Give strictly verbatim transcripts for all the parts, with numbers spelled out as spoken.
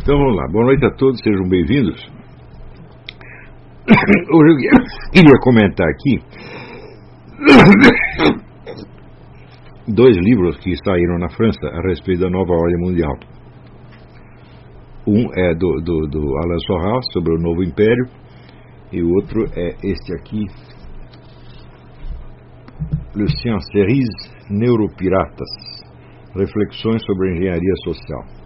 Então vamos lá, boa noite a todos, sejam bem-vindos. Hoje eu queria comentar aqui dois livros que saíram na França a respeito da nova ordem mundial. Um é do, do, do Alain Soral, sobre o novo império, e o outro é este aqui, Lucien Cerise, Neuropiratas, Reflexões sobre a Engenharia Social.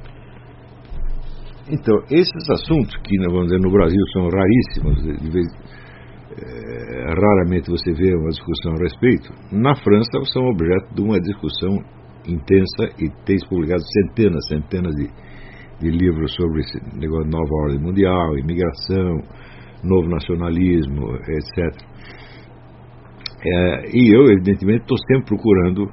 Então, esses assuntos que, vamos dizer, no Brasil são raríssimos, de vez, é, raramente você vê uma discussão a respeito, na França são objeto de uma discussão intensa e tem publicado centenas, centenas de, de livros sobre esse negócio de nova ordem mundial, imigração, novo nacionalismo, etcétera. É, e eu, evidentemente, estou sempre procurando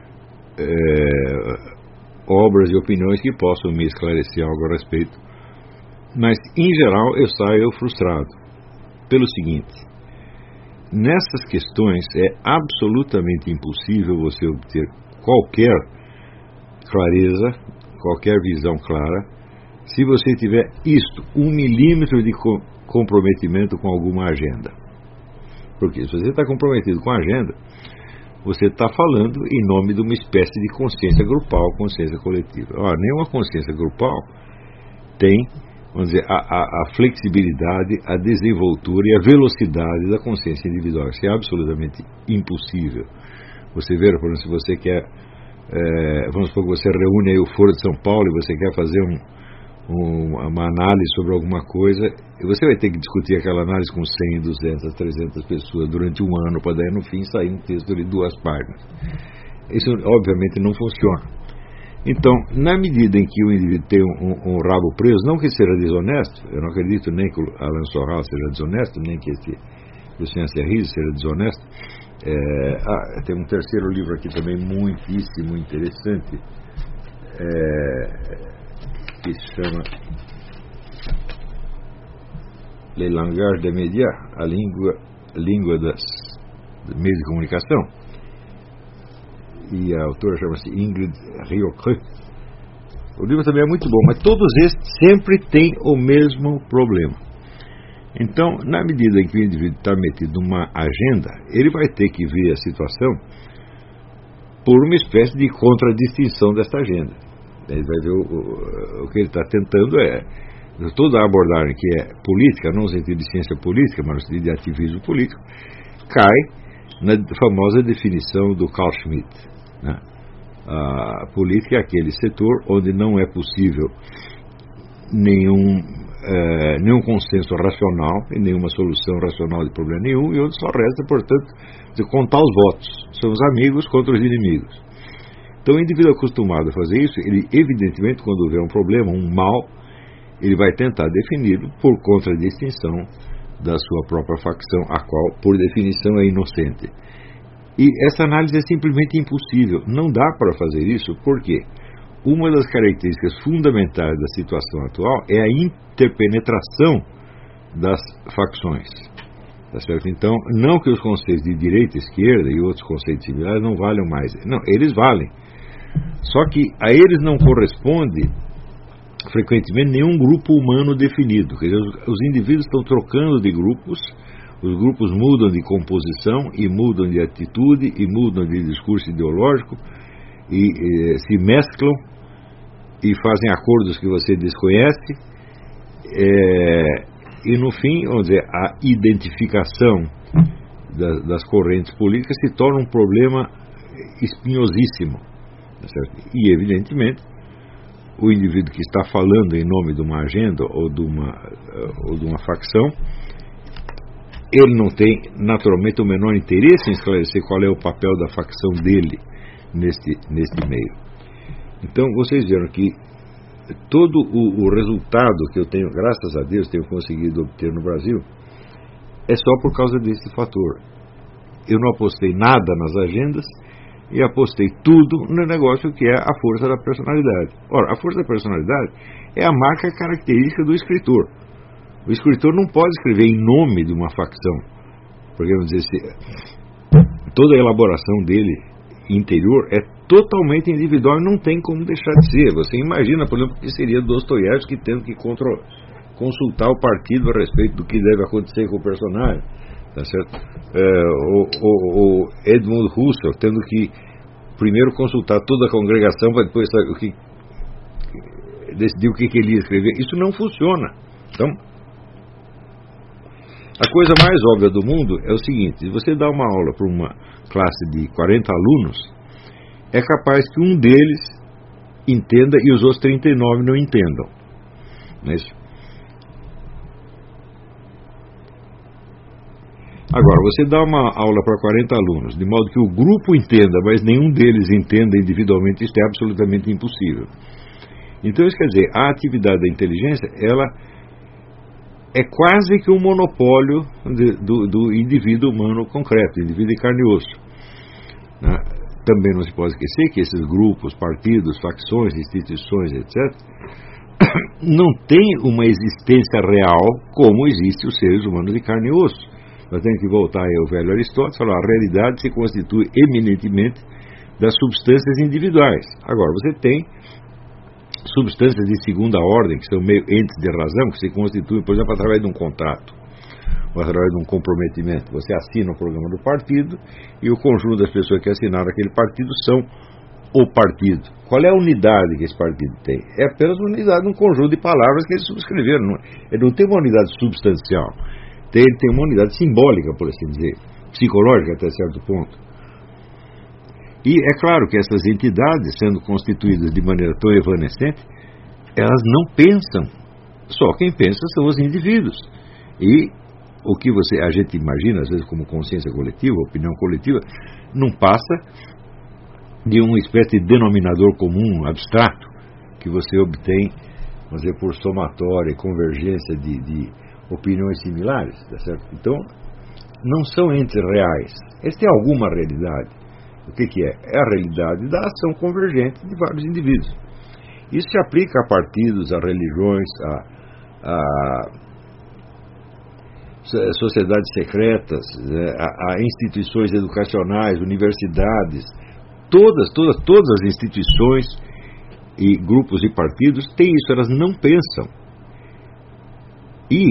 é, obras e opiniões que possam me esclarecer algo a respeito, mas em geral eu saio frustrado pelo seguinte: nessas questões é absolutamente impossível você obter qualquer clareza, qualquer visão clara, se você tiver isto, um milímetro de co- comprometimento com alguma agenda. Porque se você está comprometido com a agenda, você está falando em nome de uma espécie de consciência grupal, consciência coletiva. Ora, nenhuma consciência grupal tem, vamos dizer, a, a, a flexibilidade, a desenvoltura e a velocidade da consciência individual. Isso é absolutamente impossível. Você vê, por exemplo, se você quer, é, vamos supor que você reúne aí o Foro de São Paulo e você quer fazer um, um, uma análise sobre alguma coisa, e você vai ter que discutir aquela análise com cem, duzentas, trezentas pessoas durante um ano, para daí no fim sair um texto de duas páginas. Isso obviamente não funciona. Então, na medida em que o indivíduo tem um, um, um rabo preso, não que seja desonesto, eu não acredito nem que o Alain Soral seja desonesto, nem que esse Lucien Cerise seja desonesto. É, ah, tem um terceiro livro aqui também muitíssimo interessante, é, que se chama Le Langage des Médias, a língua, a língua das, dos meios de comunicação, e a autora chama-se Ingrid Riocreux. O livro também é muito bom, mas todos estes sempre têm o mesmo problema. Então, na medida em que o indivíduo está metido numa agenda, ele vai ter que ver a situação por uma espécie de contradistinção dessa agenda. Ele vai ver o, o, o que ele está tentando é toda a abordagem que é política, não no sentido de ciência política, mas no sentido de ativismo político, cai na famosa definição do Carl Schmitt, né? A política é aquele setor onde não é possível nenhum, é, nenhum consenso racional e nenhuma solução racional de problema nenhum, e onde só resta, portanto, de contar os votos. São os amigos contra os inimigos. Então, o indivíduo acostumado a fazer isso, ele, evidentemente, quando vê um problema, um mal, ele vai tentar defini-lo por contradistinção da sua própria facção, a qual, por definição, é inocente. E essa análise é simplesmente impossível. Não dá para fazer isso, porque uma das características fundamentais da situação atual é a interpenetração das facções. Tá certo? Então, não que os conceitos de direita, esquerda e outros conceitos similares não valham mais. Não, eles valem. Só que a eles não corresponde frequentemente nenhum grupo humano definido. Quer dizer, os, os indivíduos estão trocando de grupos, os grupos mudam de composição e mudam de atitude e mudam de discurso ideológico e, e se mesclam e fazem acordos que você desconhece, é, e no fim, vamos dizer, a identificação das, das correntes políticas se torna um problema espinhosíssimo. Certo? E, evidentemente, o indivíduo que está falando em nome de uma agenda ou de uma, ou de uma facção, ele não tem, naturalmente, o menor interesse em esclarecer qual é o papel da facção dele neste, neste meio. Então, vocês viram que todo o, o resultado que eu tenho, graças a Deus, tenho conseguido obter no Brasil, é só por causa desse fator. Eu não apostei nada nas agendas, e apostei tudo no negócio que é a força da personalidade. Ora, a força da personalidade é a marca característica do escritor. O escritor não pode escrever em nome de uma facção, porque, vamos dizer, se, toda a elaboração dele interior é totalmente individual e não tem como deixar de ser. Você imagina, por exemplo, que seria Dostoiévski tendo que controlar, consultar o partido a respeito do que deve acontecer com o personagem, tá certo? É, o, o, o Edmund Husserl tendo que primeiro consultar toda a congregação para depois saber o que, decidir o que, que ele ia escrever. Isso não funciona. Então, a coisa mais óbvia do mundo é o seguinte: se você dá uma aula para uma classe de quarenta alunos, é capaz que um deles entenda e os outros trinta e nove não entendam. Não é isso? Agora, você dá uma aula para quarenta alunos, de modo que o grupo entenda, mas nenhum deles entenda individualmente, isso é absolutamente impossível. Então, isso quer dizer, a atividade da inteligência, ela é quase que um monopólio de, do, do indivíduo humano concreto, do indivíduo de carne e osso. Né? Também não se pode esquecer que esses grupos, partidos, facções, instituições, etcétera, não têm uma existência real como existem os seres humanos de carne e osso. Nós temos que voltar ao velho Aristóteles e falar: a realidade se constitui eminentemente das substâncias individuais. Agora, você tem substâncias de segunda ordem, que são meio entes de razão, que se constituem, por exemplo, através de um contrato, ou através de um comprometimento. Você assina o programa do partido e o conjunto das pessoas que assinaram aquele partido são o partido. Qual é a unidade que esse partido tem? É apenas uma unidade de um conjunto de palavras que eles subscreveram. Não, ele não tem uma unidade substancial. Tem, ele tem uma unidade simbólica, por assim dizer, psicológica até certo ponto. E é claro que essas entidades, sendo constituídas de maneira tão evanescente, elas não pensam. Só quem pensa são os indivíduos. E o que você, a gente imagina, às vezes, como consciência coletiva, opinião coletiva, não passa de uma espécie de denominador comum, abstrato, que você obtém, vamos dizer, por somatória e convergência de, de opiniões similares, tá certo? Então, não são entes reais. Eles têm alguma realidade. O que, que é? É a realidade da ação convergente de vários indivíduos. Isso se aplica a partidos, a religiões, a, a sociedades secretas, a, a instituições educacionais, universidades, todas, todas, todas as instituições e grupos e partidos têm isso, elas não pensam. E,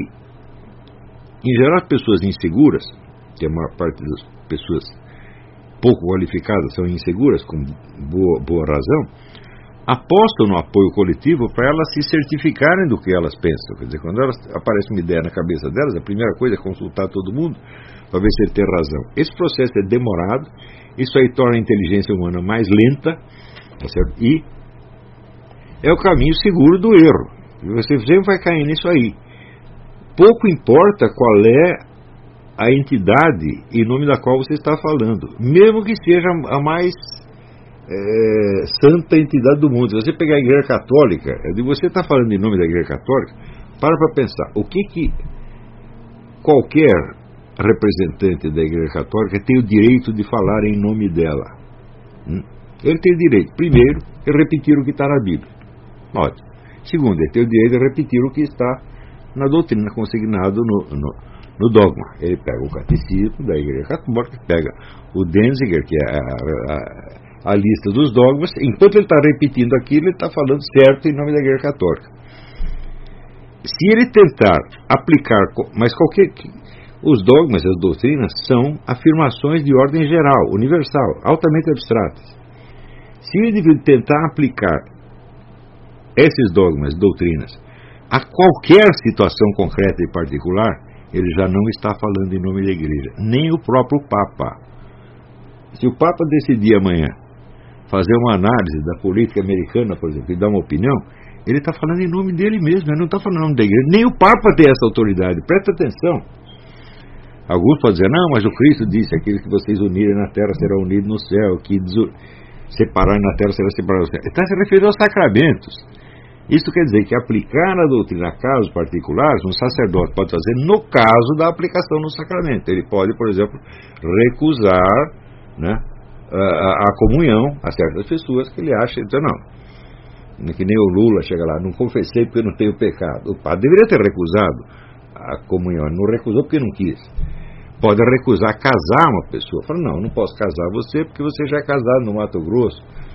em geral, as pessoas inseguras, que a maior parte das pessoas pouco qualificadas são inseguras, com boa, boa razão, apostam no apoio coletivo para elas se certificarem do que elas pensam. Quer dizer, quando elas, aparece uma ideia na cabeça delas, a primeira coisa é consultar todo mundo para ver se ele tem razão. Esse processo é demorado, isso aí torna a inteligência humana mais lenta, tá certo? E é o caminho seguro do erro. Você sempre vai cair nisso aí. Pouco importa qual é a entidade em nome da qual você está falando, mesmo que seja a mais é, santa entidade do mundo. Se você pegar a Igreja Católica, e você está falando em nome da Igreja Católica, para para pensar, o que que qualquer representante da Igreja Católica tem o direito de falar em nome dela? Hum? Ele tem o direito, primeiro, de repetir o que está na Bíblia. Ótimo. Segundo, ele tem o direito de repetir o que está na doutrina, consignado no, no, no dogma. Ele pega o catecismo da Igreja Católica, pega o Denzinger, que é a, a, a lista dos dogmas. Enquanto ele está repetindo aquilo, ele está falando certo em nome da Igreja Católica. Se ele tentar aplicar, mas qualquer, os dogmas e as doutrinas são afirmações de ordem geral, universal, altamente abstratas. Se o indivíduo tentar aplicar esses dogmas, doutrinas, a qualquer situação concreta e particular, ele já não está falando em nome da Igreja, nem o próprio Papa. Se o Papa decidir amanhã fazer uma análise da política americana, por exemplo, e dar uma opinião, ele está falando em nome dele mesmo, ele não está falando em nome da Igreja. Nem o Papa tem essa autoridade, presta atenção. Alguns podem dizer, não, mas o Cristo disse, aqueles que vocês unirem na terra serão unidos no céu, que separarem na terra serão separados no céu. Ele está se referindo aos sacramentos. Isso quer dizer que aplicar a doutrina a casos particulares, um sacerdote pode fazer no caso da aplicação no sacramento. Ele pode, por exemplo, recusar, né, a, a comunhão a certas pessoas que ele acha, então não, que nem o Lula chega lá, não confessei porque não tenho pecado. O padre deveria ter recusado a comunhão, ele não recusou porque não quis. Pode recusar casar uma pessoa, fala, não, não posso casar você porque você já é casado no Mato Grosso,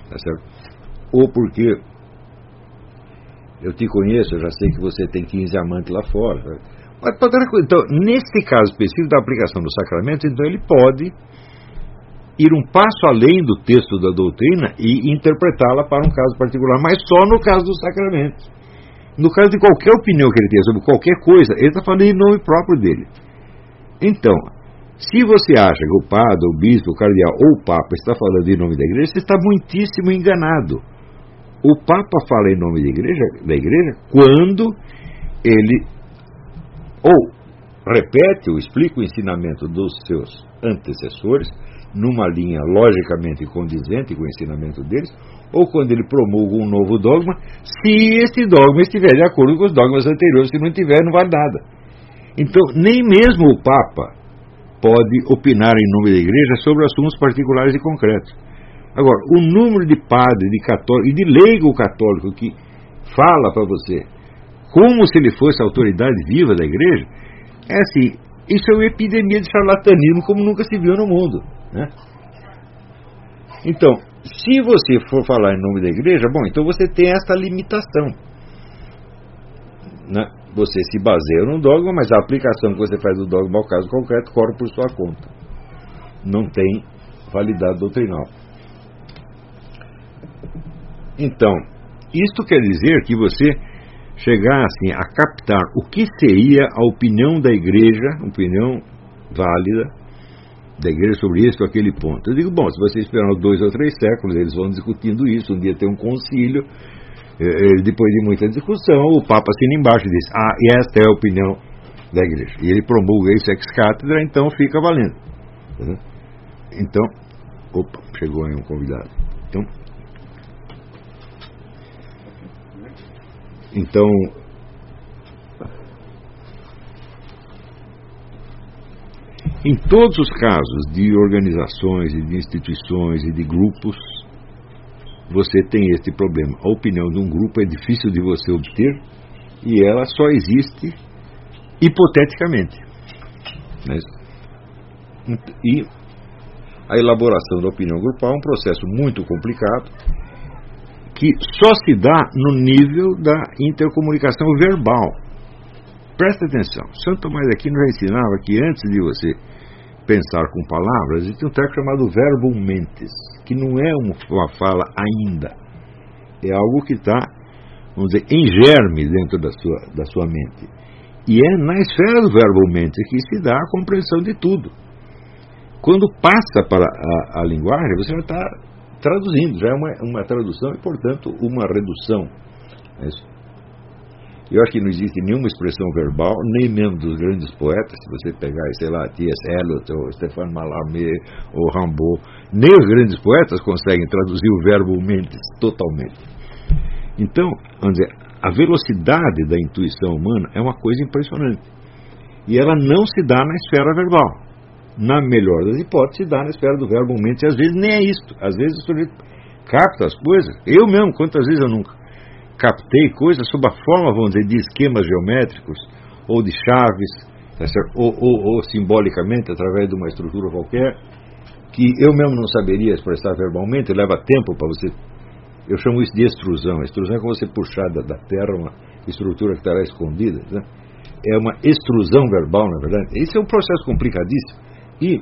tá certo? Ou porque eu te conheço, eu já sei que você tem quinze amantes lá fora. Mas pode outra coisa. Então, nesse caso específico da aplicação do sacramento, então ele pode ir um passo além do texto da doutrina e interpretá-la para um caso particular, mas só no caso do sacramento. No caso de qualquer opinião que ele tenha sobre qualquer coisa, ele está falando em nome próprio dele. Então, se você acha que o padre, o bispo, o cardeal ou o papa está falando em nome da igreja, você está muitíssimo enganado. O papa fala em nome da igreja, da igreja quando ele ou repete ou explica o ensinamento dos seus antecessores numa linha logicamente condizente com o ensinamento deles, ou quando ele promulga um novo dogma, se esse dogma estiver de acordo com os dogmas anteriores. Se não tiver, não vale nada. Então, nem mesmo o Papa pode opinar em nome da igreja sobre assuntos particulares e concretos. Agora, o número de padres, de católicos e de leigo católico que fala para você como se ele fosse a autoridade viva da igreja, é assim, isso é uma epidemia de charlatanismo como nunca se viu no mundo, né? Então, se você for falar em nome da igreja, bom, então você tem essa limitação, né? Você se baseia no dogma, mas a aplicação que você faz do dogma ao caso concreto corre por sua conta. Não tem validade doutrinal. Então, isto quer dizer que você chegasse a captar o que seria a opinião da igreja, opinião válida da igreja sobre esse ou aquele ponto. Eu digo, bom, se você esperar dois ou três séculos, eles vão discutindo isso, um dia tem um concílio, eh, depois de muita discussão, o Papa assina embaixo e diz, ah, e esta é a opinião da igreja. E ele promulga isso ex cátedra, então fica valendo. Entendeu? Então, opa, chegou aí um convidado. Então, então em todos os casos de organizações e de instituições e de grupos, você tem este problema. A opinião de um grupo é difícil de você obter e ela só existe hipoteticamente, né? E a elaboração da opinião grupal é um processo muito complicado que só se dá no nível da intercomunicação verbal. Presta atenção, Santo Tomás de Aquino já ensinava que antes de você pensar com palavras, existe um treco chamado verbum mentis, que não é uma fala ainda, é algo que está, vamos dizer, em germe dentro da sua, da sua mente. E é na esfera do verbum mentis que se dá a compreensão de tudo. Quando passa para a, a linguagem, você já está traduzindo, já é uma, uma tradução e, portanto, uma redução. É isso. Eu acho que não existe nenhuma expressão verbal, nem mesmo dos grandes poetas, se você pegar, sei lá, T S Eliot, ou Stéphane Mallarmé, ou Rimbaud, nem os grandes poetas conseguem traduzir o verbo mentis totalmente. Então, vamos dizer, a velocidade da intuição humana é uma coisa impressionante. E ela não se dá na esfera verbal. Na melhor das hipóteses, se dá na esfera do verbo mentis, e às vezes nem é isto. Às vezes o sujeito capta as coisas. Eu mesmo, quantas vezes eu nunca captei coisas sob a forma, vamos dizer, de esquemas geométricos, ou de chaves, tá certo? Ou, ou, ou simbolicamente, através de uma estrutura qualquer, que eu mesmo não saberia expressar verbalmente, leva tempo para você. Eu chamo isso de extrusão. A extrusão é como você puxar da, da terra uma estrutura que estará escondida, né? É uma extrusão verbal, na verdade. Esse é um processo complicadíssimo. E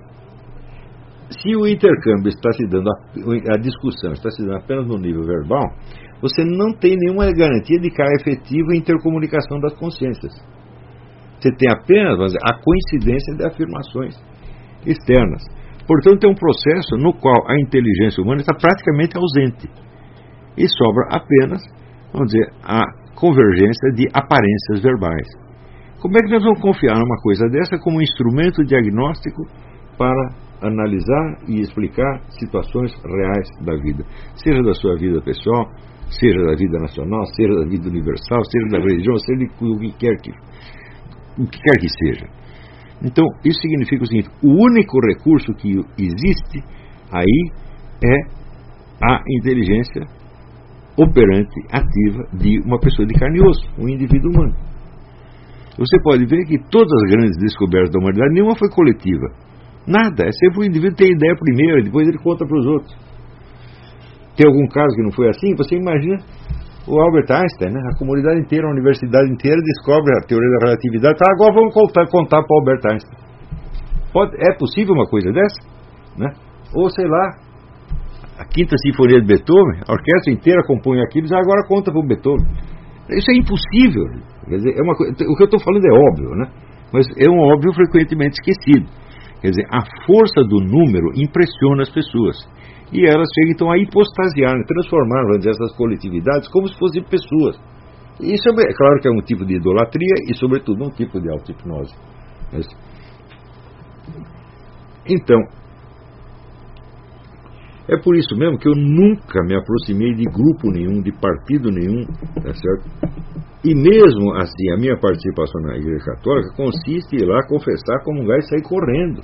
se o intercâmbio está se dando, a, a discussão está se dando apenas no nível verbal, você não tem nenhuma garantia de que há efetiva intercomunicação das consciências. Você tem apenas, vamos dizer, a coincidência de afirmações externas. Portanto, é um processo no qual a inteligência humana está praticamente ausente. E sobra apenas, vamos dizer, a convergência de aparências verbais. Como é que nós vamos confiar numa coisa dessa como instrumento diagnóstico para analisar e explicar situações reais da vida? Seja da sua vida pessoal, seja da vida nacional, seja da vida universal, seja da religião, seja de o que quer que, o que quer que seja. Então, isso significa o seguinte: o único recurso que existe aí é a inteligência operante, ativa de uma pessoa de carne e osso, um indivíduo humano. Você pode ver que todas as grandes descobertas da humanidade, nenhuma foi coletiva. Nada, é sempre o indivíduo tem ideia primeiro, depois ele conta para os outros. tem algum caso que não foi assim? Você imagina o Albert Einstein, né? A comunidade inteira, a universidade inteira descobre a teoria da relatividade. Tá, agora vamos contar, contar para o Albert Einstein. Pode, é possível uma coisa dessa? Né? Ou sei lá, a Quinta Sinfonia de Beethoven, a orquestra inteira compõe aquilo, e agora conta para o Beethoven. Isso é impossível. Quer dizer, é uma coisa, o que eu estou falando é óbvio, né? Mas é um óbvio frequentemente esquecido. Quer dizer, a força do número impressiona as pessoas. E elas chegam então a hipostasiar, a transformar, vamos dizer, essas coletividades como se fossem pessoas. E isso é, é claro que é um tipo de idolatria e, sobretudo, um tipo de auto-hipnose. Mas, então, é por isso mesmo que eu nunca me aproximei de grupo nenhum, de partido nenhum, tá certo? E mesmo assim, a minha participação na Igreja Católica consiste em ir lá confessar, comungar e sair correndo.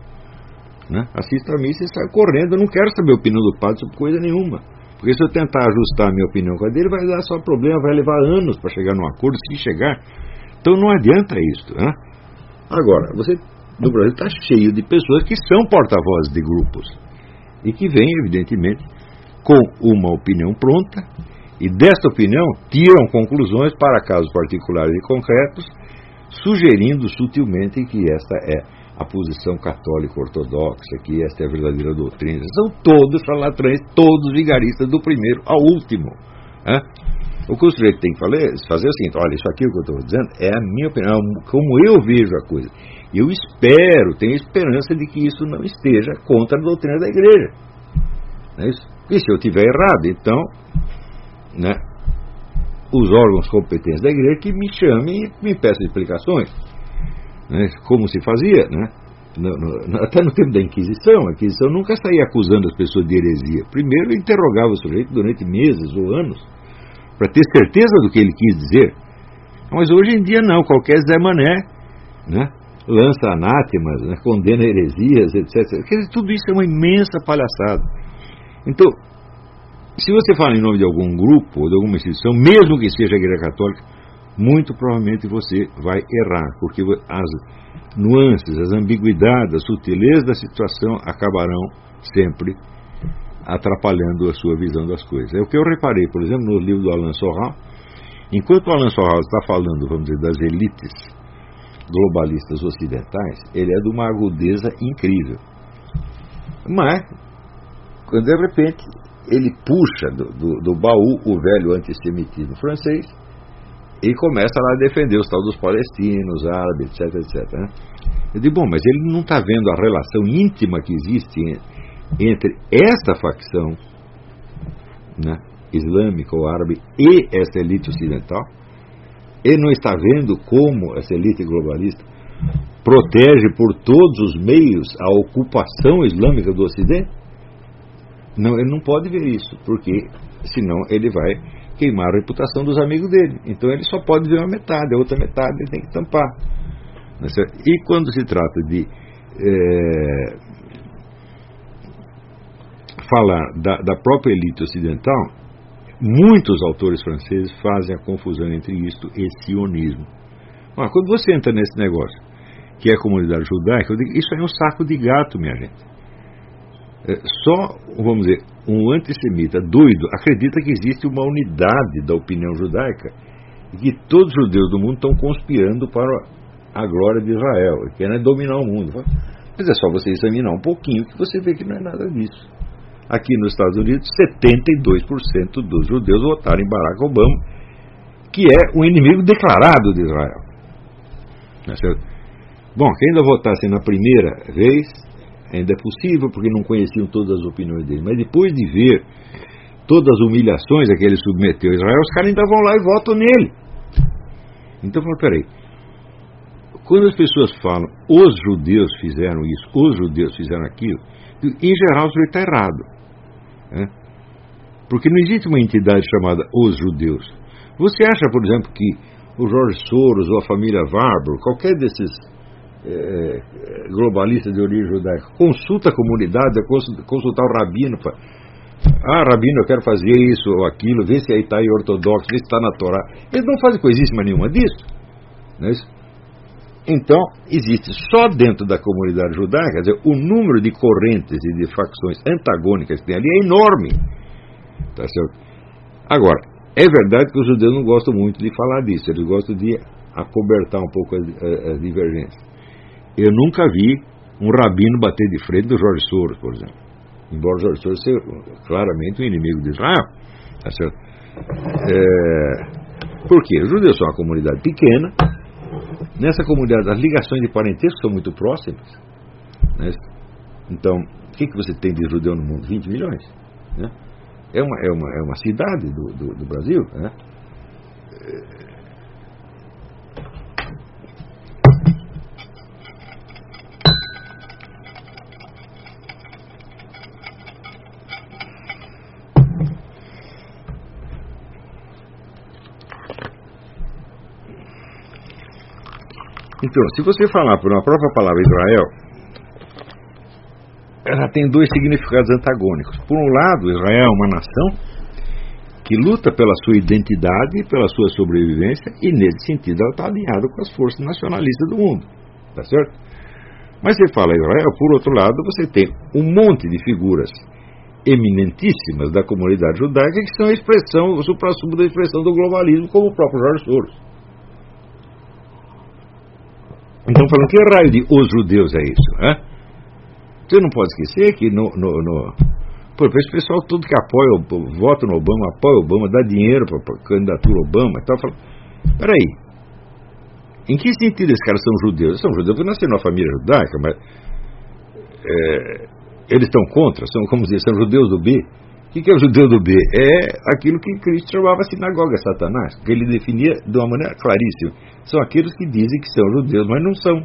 Né? Assisto a missa e saio correndo. Eu não quero saber a opinião do padre sobre coisa nenhuma. Porque se eu tentar ajustar a minha opinião com a dele, vai dar só problema, vai levar anos para chegar num acordo, se chegar. Então não adianta isso. Né? Agora, você no Brasil está cheio de pessoas que são porta-vozes de grupos. E que vêm, evidentemente, com uma opinião pronta, e dessa opinião tiram conclusões para casos particulares e concretos, sugerindo sutilmente que esta é a posição católica ortodoxa, que esta é a verdadeira doutrina. São todos charlatães, todos vigaristas, do primeiro ao último. Né? O que o sujeito tem que fazer é o seguinte: olha, isso aqui que eu estou dizendo é a minha opinião, como eu vejo a coisa. Eu espero, tenho esperança de que isso não esteja contra a doutrina da igreja. Não é isso? E se eu estiver errado, então, né, os órgãos competentes da igreja que me chamem e me peçam explicações. Né, como se fazia, né? No, no, até no tempo da Inquisição. A Inquisição nunca saía acusando as pessoas de heresia. Primeiro interrogava o sujeito durante meses ou anos para ter certeza do que ele quis dizer. Mas hoje em dia não, qualquer Zé Mané, né, lança anátemas, né, condena heresias, etcétera. Quer dizer, tudo isso é uma imensa palhaçada. Então, se você fala em nome de algum grupo ou de alguma instituição, mesmo que seja a Igreja Católica, muito provavelmente você vai errar, porque as nuances, as ambiguidades, as sutilezas da situação acabarão sempre atrapalhando a sua visão das coisas. É o que eu reparei, por exemplo, no livro do Alain Soral. Enquanto o Alain Soral está falando, vamos dizer, das elites globalistas ocidentais, ele é de uma agudeza incrível. Mas, quando de repente ele puxa do, do, do baú o velho antissemitismo francês e começa lá a defender os tal dos palestinos, árabes, etc, etcétera. Né? Eu digo, bom, mas ele não está vendo a relação íntima que existe entre esta facção, né, islâmica ou árabe e essa elite ocidental? Ele não está vendo como essa elite globalista protege por todos os meios a ocupação islâmica do Ocidente? Não, ele não pode ver isso, porque senão ele vai queimar a reputação dos amigos dele. Então ele só pode ver uma metade, a outra metade ele tem que tampar. E quando se trata de é, falar da, da própria elite ocidental, muitos autores franceses fazem a confusão entre isto e sionismo. Mas quando você entra nesse negócio, que é a comunidade judaica, eu digo, isso aí é um saco de gato, minha gente. É, só, vamos dizer, um antissemita doido acredita que existe uma unidade da opinião judaica e que todos os judeus do mundo estão conspirando para a glória de Israel, e querem dominar o mundo. Mas é só você examinar um pouquinho que você vê que não é nada disso. Aqui nos Estados Unidos, setenta e dois por cento dos judeus votaram em Barack Obama, que é um inimigo declarado de Israel. Não é certo? Bom, quem ainda votasse na primeira vez, ainda é possível, porque não conheciam todas as opiniões dele. Mas depois de ver todas as humilhações a que ele submeteu a Israel, os caras ainda vão lá e votam nele. Então, peraí. Quando as pessoas falam, os judeus fizeram isso, os judeus fizeram aquilo, em geral o sujeito está errado. Né? Porque não existe uma entidade chamada os judeus. Você acha, por exemplo, que o Jorge Soros ou a família Warburg, qualquer desses é, globalistas de origem judaica, consulta a comunidade, consultar o rabino, pra, ah, rabino, eu quero fazer isso ou aquilo, vê se aí está em ortodoxo, vê se está na Torá. Eles não fazem coisíssima nenhuma disso. Não é isso? Então, existe só dentro da comunidade judaica, quer dizer, o número de correntes e de facções antagônicas que tem ali é enorme. Tá certo? Agora, é verdade que os judeus não gostam muito de falar disso, eles gostam de acobertar um pouco as, as divergências. Eu nunca vi um rabino bater de frente do Jorge Soros, por exemplo. Embora o Jorge Soros seja claramente um inimigo de Israel. Tá certo? É... Por quê? Os judeus são uma comunidade pequena. Nessa comunidade, as ligações de parentesco são muito próximas. Né? Então, o que, que você tem de judeu no mundo? vinte milhões. Né? É, uma, é, uma, é uma cidade do, do, do Brasil. Né? Então, se você falar por uma própria palavra Israel, ela tem dois significados antagônicos. Por um lado, Israel é uma nação que luta pela sua identidade e pela sua sobrevivência, e nesse sentido ela está alinhada com as forças nacionalistas do mundo. Tá certo? Mas você fala Israel, por outro lado, você tem um monte de figuras eminentíssimas da comunidade judaica que são a expressão, o suprassumo da expressão do globalismo, como o próprio Jorge Soros. Então, falando que raio de os judeus é isso? Né? Você não pode esquecer que no, no, no... Pô, esse pessoal todo que apoia, vota no Obama, apoia o Obama, dá dinheiro para a candidatura Obama e tal, fala, peraí, em que sentido esses caras são judeus? Eles são judeus porque nasceram numa família judaica, mas é, eles estão contra, são, como dizer, são judeus do B. O que, que é o judeu do B? É aquilo que Cristo chamava sinagoga, Satanás, que ele definia de uma maneira claríssima. São aqueles que dizem que são judeus, mas não são.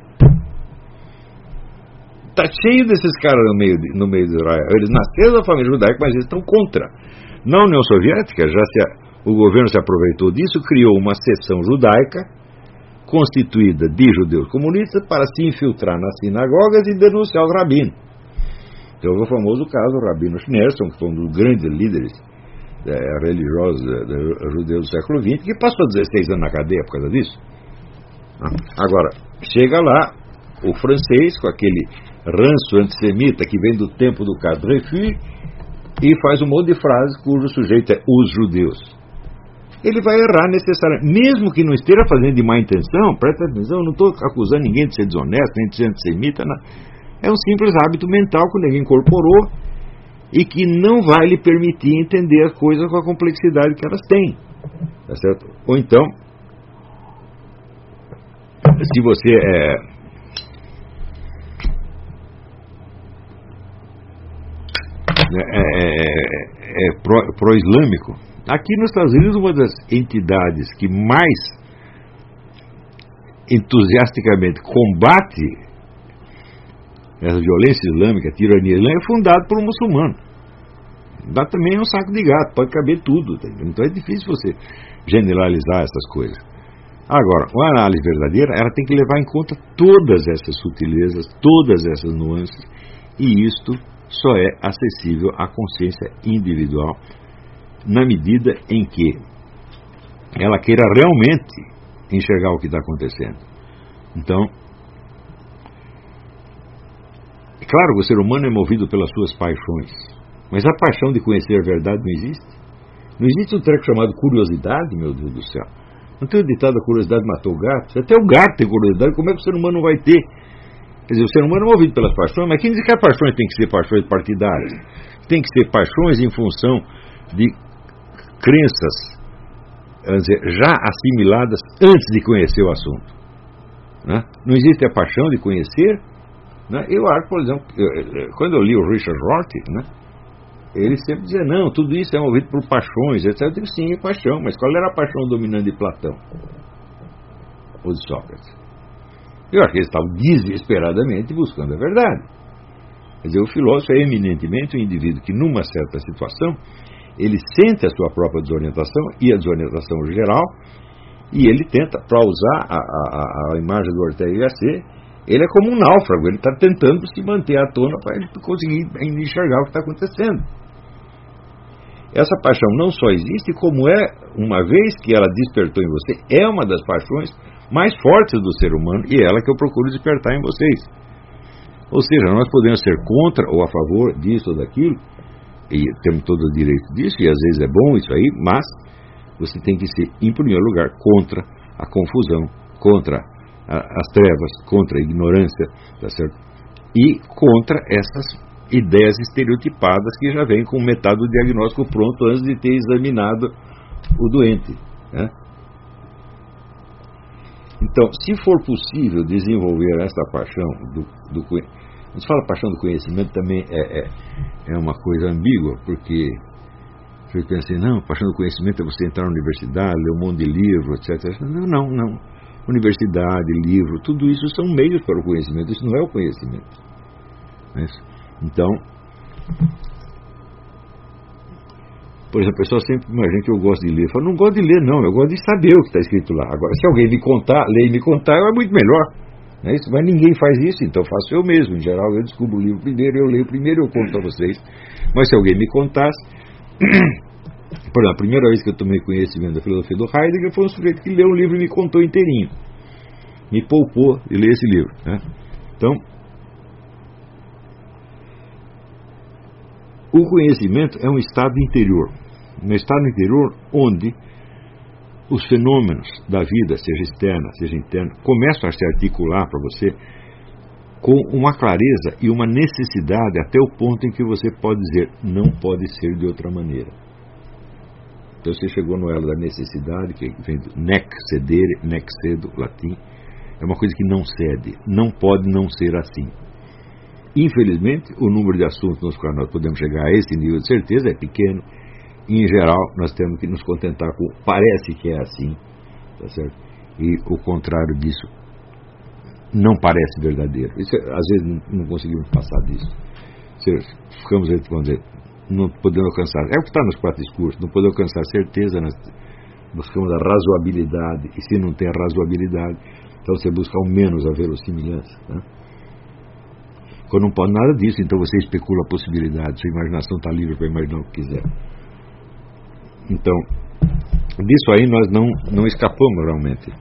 Está cheio desses caras no meio, de, no meio de Israel. Eles nasceram da família judaica, mas eles estão contra. Na União Soviética, já se, o governo se aproveitou disso, criou uma seção judaica, constituída de judeus comunistas, para se infiltrar nas sinagogas e denunciar os rabinos. Então, o famoso caso do Rabino Schneerson, que foi um dos grandes líderes é, religiosos é, judeus do século vinte, que passou dezesseis anos na cadeia por causa disso. Agora, chega lá o francês com aquele ranço antissemita que vem do tempo do caso Dreyfus e faz um monte de frases cujo sujeito é os judeus. Ele vai errar necessariamente, mesmo que não esteja fazendo de má intenção. Presta atenção, eu não estou acusando ninguém de ser desonesto, nem de ser antissemita, não. É um simples hábito mental que ninguém incorporou e que não vai lhe permitir entender as coisas com a complexidade que elas têm. Tá certo? Ou então, se você é, é, é, é pro, pro-islâmico, aqui nos Estados Unidos uma das entidades que mais entusiasticamente combate essa violência islâmica, a tirania islâmica, é fundada por um muçulmano. Dá também um saco de gato, pode caber tudo. Tá? Então é difícil você generalizar essas coisas. Agora, uma análise verdadeira, ela tem que levar em conta todas essas sutilezas, todas essas nuances, e isto só é acessível à consciência individual na medida em que ela queira realmente enxergar o que está acontecendo. Então, é claro que o ser humano é movido pelas suas paixões, mas a paixão de conhecer a verdade não existe. Não existe um treco chamado curiosidade, meu Deus do céu. Não tem o ditado a curiosidade matou o gato? Até o gato tem curiosidade, como é que o ser humano não vai ter? Quer dizer, o ser humano é movido pelas paixões, mas quem diz que as paixões tem que ser paixões partidárias? Tem que ser paixões em função de crenças, vamos dizer, já assimiladas antes de conhecer o assunto. Né? Não existe a paixão de conhecer. Né? Eu acho, por exemplo, eu, quando eu li o Richard Rorty, né, ele sempre dizia, não, tudo isso é movido por paixões, etcétera. Eu digo, sim, é paixão, mas qual era a paixão dominante de Platão? Ou de Sócrates? Eu acho que eles estavam desesperadamente buscando a verdade. Quer dizer, o filósofo é eminentemente um indivíduo que, numa certa situação, ele sente a sua própria desorientação e a desorientação geral, e ele tenta, para usar a, a, a imagem do Ortega y Gasset, ele é como um náufrago, ele está tentando se manter à tona para ele conseguir enxergar o que está acontecendo. Essa paixão não só existe, como é, uma vez que ela despertou em você, é uma das paixões mais fortes do ser humano, e é ela que eu procuro despertar em vocês. Ou seja, nós podemos ser contra ou a favor disso ou daquilo, e temos todo o direito disso, e às vezes é bom isso aí, mas você tem que ser, em primeiro lugar, contra a confusão, contra a, as trevas, contra a ignorância, tá certo? E contra essas ideias estereotipadas que já vêm com metade do diagnóstico pronto antes de ter examinado o doente, né? Então, se for possível desenvolver essa paixão do, do conhecimento, a gente fala paixão do conhecimento também é, é, é uma coisa ambígua, porque você pensa assim, não, paixão do conhecimento é você entrar na universidade, ler um monte de livro, etcétera. Não, não, não. Universidade, livro, tudo isso são meios para o conhecimento, isso não é o conhecimento. Então, por exemplo, a pessoa sempre imagina que eu gosto de ler. Eu falo, não gosto de ler, não, eu gosto de saber o que está escrito lá. Agora, se alguém me contar, ler e me contar, é muito melhor. Não é isso? Mas ninguém faz isso, então faço eu mesmo. Em geral, eu descubro o livro primeiro, eu leio primeiro, eu conto a vocês. Mas se alguém me contasse... Por exemplo, a primeira vez que eu tomei conhecimento da filosofia do Heidegger foi um sujeito que leu um livro e me contou inteirinho. Me poupou de ler esse livro, né? Então, o conhecimento é um estado interior. Um estado interior onde os fenômenos da vida, seja externa, seja interna, começam a se articular para você com uma clareza e uma necessidade até o ponto em que você pode dizer, não pode ser de outra maneira. Então você chegou no elo da necessidade, que vem do nec cedere, nec cedo, latim, é uma coisa que não cede, não pode não ser assim. Infelizmente, o número de assuntos nos quais nós podemos chegar a esse nível de certeza é pequeno, e em geral nós temos que nos contentar com parece que é assim, tá certo? E o contrário disso não parece verdadeiro. Isso, às vezes não, não conseguimos passar disso. Seja, ficamos, vamos dizer, não podemos alcançar, é o que está nos quatro discursos, não podemos alcançar certeza, nós buscamos a razoabilidade, e se não tem a razoabilidade, então você busca ao menos a verossimilhança, né? Quando não pode nada disso, então você especula a possibilidade, sua imaginação está livre para imaginar o que quiser. Então, disso aí nós não, não escapamos realmente.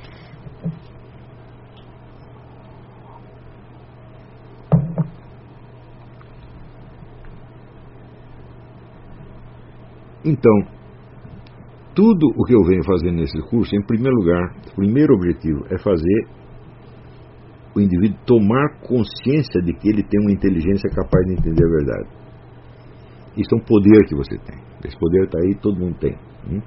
Então, tudo o que eu venho fazendo nesse curso, em primeiro lugar, o primeiro objetivo é fazer o indivíduo tomar consciência de que ele tem uma inteligência capaz de entender a verdade. Isso é um poder que você tem. Esse poder está aí, todo mundo tem. Hum?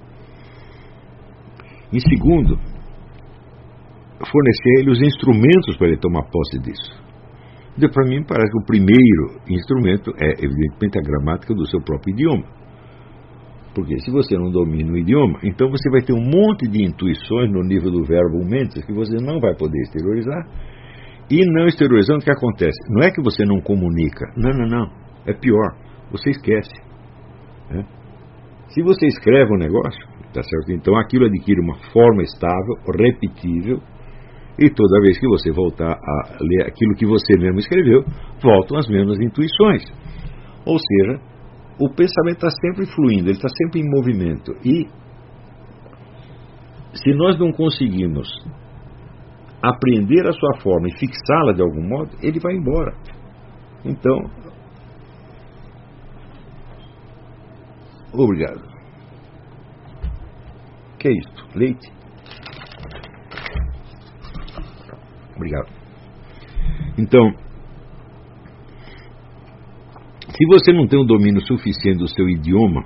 Em segundo, fornecer a ele os instrumentos para ele tomar posse disso. Então, para mim, parece que o primeiro instrumento é, evidentemente, a gramática do seu próprio idioma. Porque se você não domina o idioma, então você vai ter um monte de intuições no nível do verbo mentis que você não vai poder exteriorizar. E não exteriorizando, o que acontece? Não é que você não comunica. Não, não, não. É pior. Você esquece. Né? Se você escreve um negócio, tá certo? Então aquilo adquire uma forma estável, repetível, e toda vez que você voltar a ler aquilo que você mesmo escreveu, voltam as mesmas intuições. Ou seja, o pensamento está sempre fluindo, ele está sempre em movimento. E se nós não conseguimos apreender a sua forma e fixá-la de algum modo, ele vai embora. Então, obrigado. O que é isso? Leite? Obrigado. Então, se você não tem um domínio suficiente do seu idioma,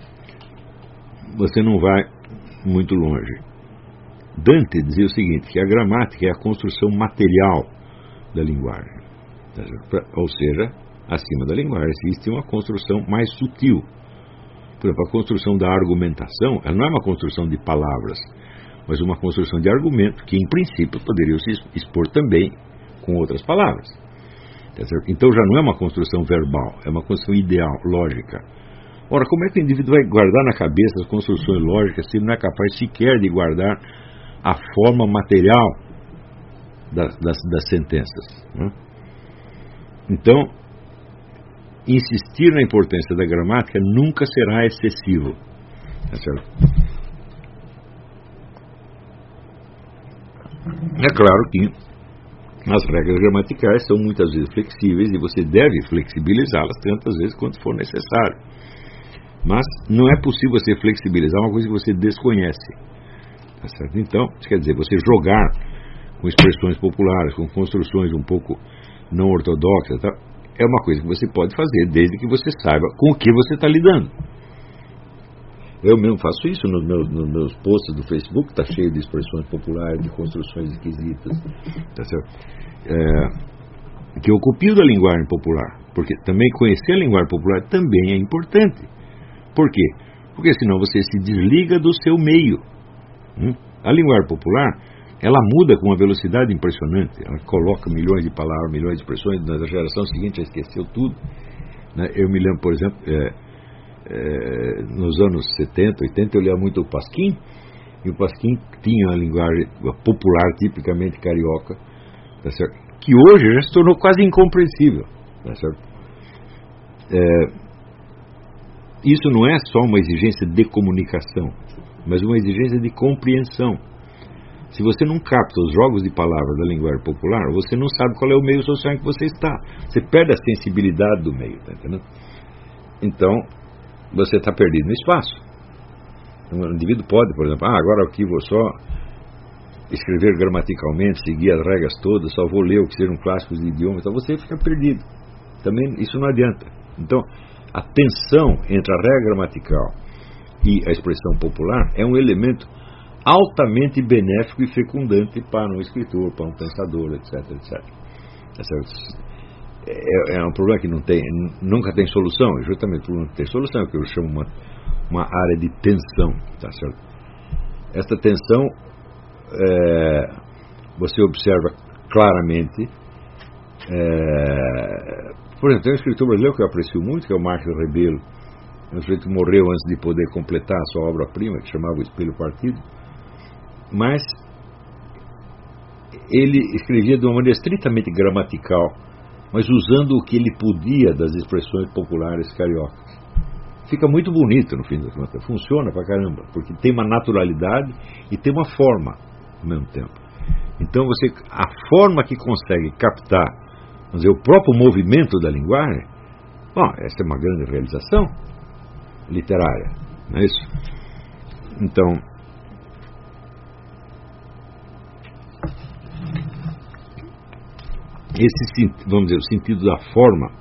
você não vai muito longe. Dante dizia o seguinte, que a gramática é a construção material da linguagem. Ou seja, acima da linguagem existe uma construção mais sutil. Por exemplo, a construção da argumentação, ela não é uma construção de palavras, mas uma construção de argumento que, em princípio, poderia se expor também com outras palavras. Então já não é uma construção verbal, é uma construção ideal, lógica. Ora, como é que o indivíduo vai guardar na cabeça as construções lógicas se ele não é capaz sequer de guardar a forma material das, das, das sentenças, né? Então, insistir na importância da gramática nunca será excessivo. Tá certo? É claro que As regras gramaticais são muitas vezes flexíveis e você deve flexibilizá-las tantas vezes quanto for necessário. Mas não é possível você flexibilizar uma coisa que você desconhece. Tá certo? Então, isso quer dizer, você jogar com expressões populares, com construções um pouco não ortodoxas, tá? É uma coisa que você pode fazer desde que você saiba com o que você está lidando. Eu mesmo faço isso nos meus, nos meus posts do Facebook, está cheio de expressões populares, de construções esquisitas, tá certo? É, que eu copio da linguagem popular, porque também conhecer a linguagem popular também é importante. Por quê? Porque senão você se desliga do seu meio. Hum? A linguagem popular, ela muda com uma velocidade impressionante, ela coloca milhões de palavras, milhões de expressões, na geração seguinte já esqueceu tudo, né? Eu me lembro, por exemplo, é, É, nos anos setenta, oitenta, eu lia muito o Pasquim, e o Pasquim tinha uma linguagem popular tipicamente carioca, tá certo? Que hoje já se tornou quase incompreensível, tá certo? É, isso não é só uma exigência de comunicação, mas uma exigência de compreensão. Se você não capta os jogos de palavras da linguagem popular, você não sabe qual é o meio social em que você está, você perde a sensibilidade do meio, tá entendendo? Então você está perdido no espaço. Um indivíduo pode, por exemplo, ah, agora aqui vou só escrever gramaticalmente, seguir as regras todas, só vou ler o que sejam clássicos de idioma, então você fica perdido. Também isso não adianta. Então, a tensão entre a regra gramatical e a expressão popular é um elemento altamente benéfico e fecundante para um escritor, para um pensador, etc, etcétera. É, é um problema que não tem, nunca tem solução, e justamente por não ter solução, que eu chamo uma, uma área de tensão, tá certo? Esta tensão é, você observa claramente, é, por exemplo, tem um escritor brasileiro que eu aprecio muito, que é o Marcos Rebelo, um sujeito que morreu antes de poder completar a sua obra-prima, que chamava O Espelho Partido, mas ele escrevia de uma maneira estritamente gramatical, mas usando o que ele podia das expressões populares cariocas. Fica muito bonito no fim das contas, funciona pra caramba, porque tem uma naturalidade e tem uma forma ao mesmo tempo. Então você, a forma que consegue captar, vamos dizer, o próprio movimento da linguagem, bom, essa é uma grande realização literária, não é isso? Então, esse, vamos dizer, o sentido da forma,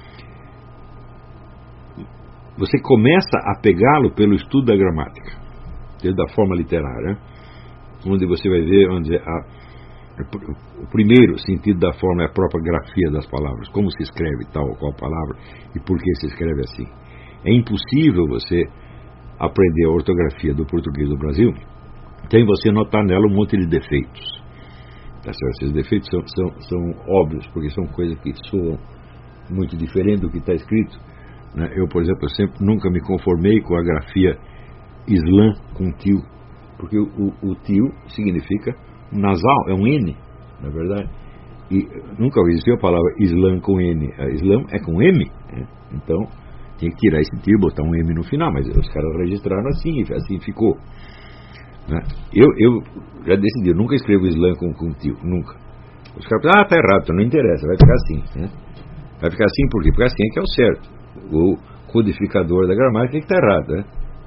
você começa a pegá-lo pelo estudo da gramática, da forma literária, onde você vai ver, onde a, o primeiro sentido da forma é a própria grafia das palavras, como se escreve tal ou qual palavra e por que se escreve assim. É impossível você aprender a ortografia do português do Brasil sem você notar nela um monte de defeitos. Tá certo? Esses defeitos são, são, são óbvios, porque são coisas que soam muito diferente do que está escrito, né? Eu, por exemplo, eu sempre nunca me conformei com a grafia Islã com tio, porque o, o, o tio significa um nasal, é um N, na verdade, e nunca existiu a palavra Islã com N. A Islã é com M, né? Então tinha que tirar esse tio e botar um M no final, mas os caras registraram assim, e assim ficou, né? Eu, eu já decidi, eu nunca escrevo Islã com, com tio, nunca. Os caras pensam, ah, tá errado, então não interessa, vai ficar assim, né? Vai ficar assim por quê? Porque assim é que é o certo. O codificador da gramática é que está errado, né?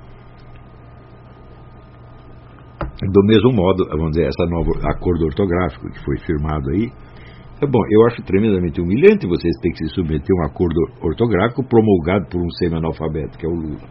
Do mesmo modo, vamos dizer, essa nova acordo ortográfico que foi firmado aí, é bom, eu acho tremendamente humilhante vocês terem que se submeter a um acordo ortográfico promulgado por um semi-analfabeto, que é o Lula.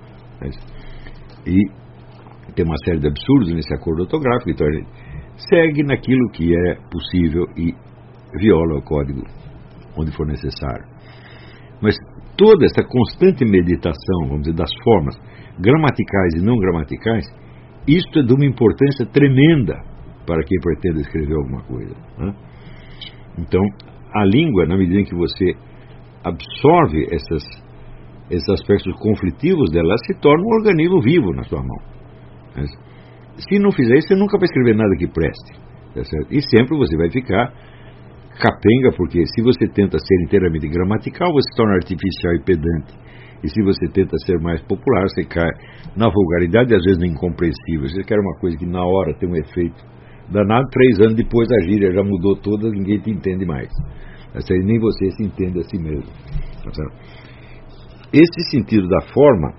E tem uma série de absurdos nesse acordo ortográfico, então a gente segue naquilo que é possível e viola o código onde for necessário. Mas toda essa constante meditação, vamos dizer, das formas gramaticais e não gramaticais, isto é de uma importância tremenda para quem pretende escrever alguma coisa, né? Então, a língua, na medida em que você absorve essas, esses aspectos conflitivos dela, ela se torna um organismo vivo na sua mão. Mas, se não fizer isso, você nunca vai escrever nada que preste, tá certo? E sempre você vai ficar capenga, porque se você tenta ser inteiramente gramatical, você se torna artificial e pedante. E se você tenta ser mais popular, você cai na vulgaridade e às vezes na incompreensível. Você quer uma coisa que na hora tem um efeito Danado, três anos depois a gíria já mudou toda, ninguém te entende mais. Nem você se entende a si mesmo. Esse sentido da forma,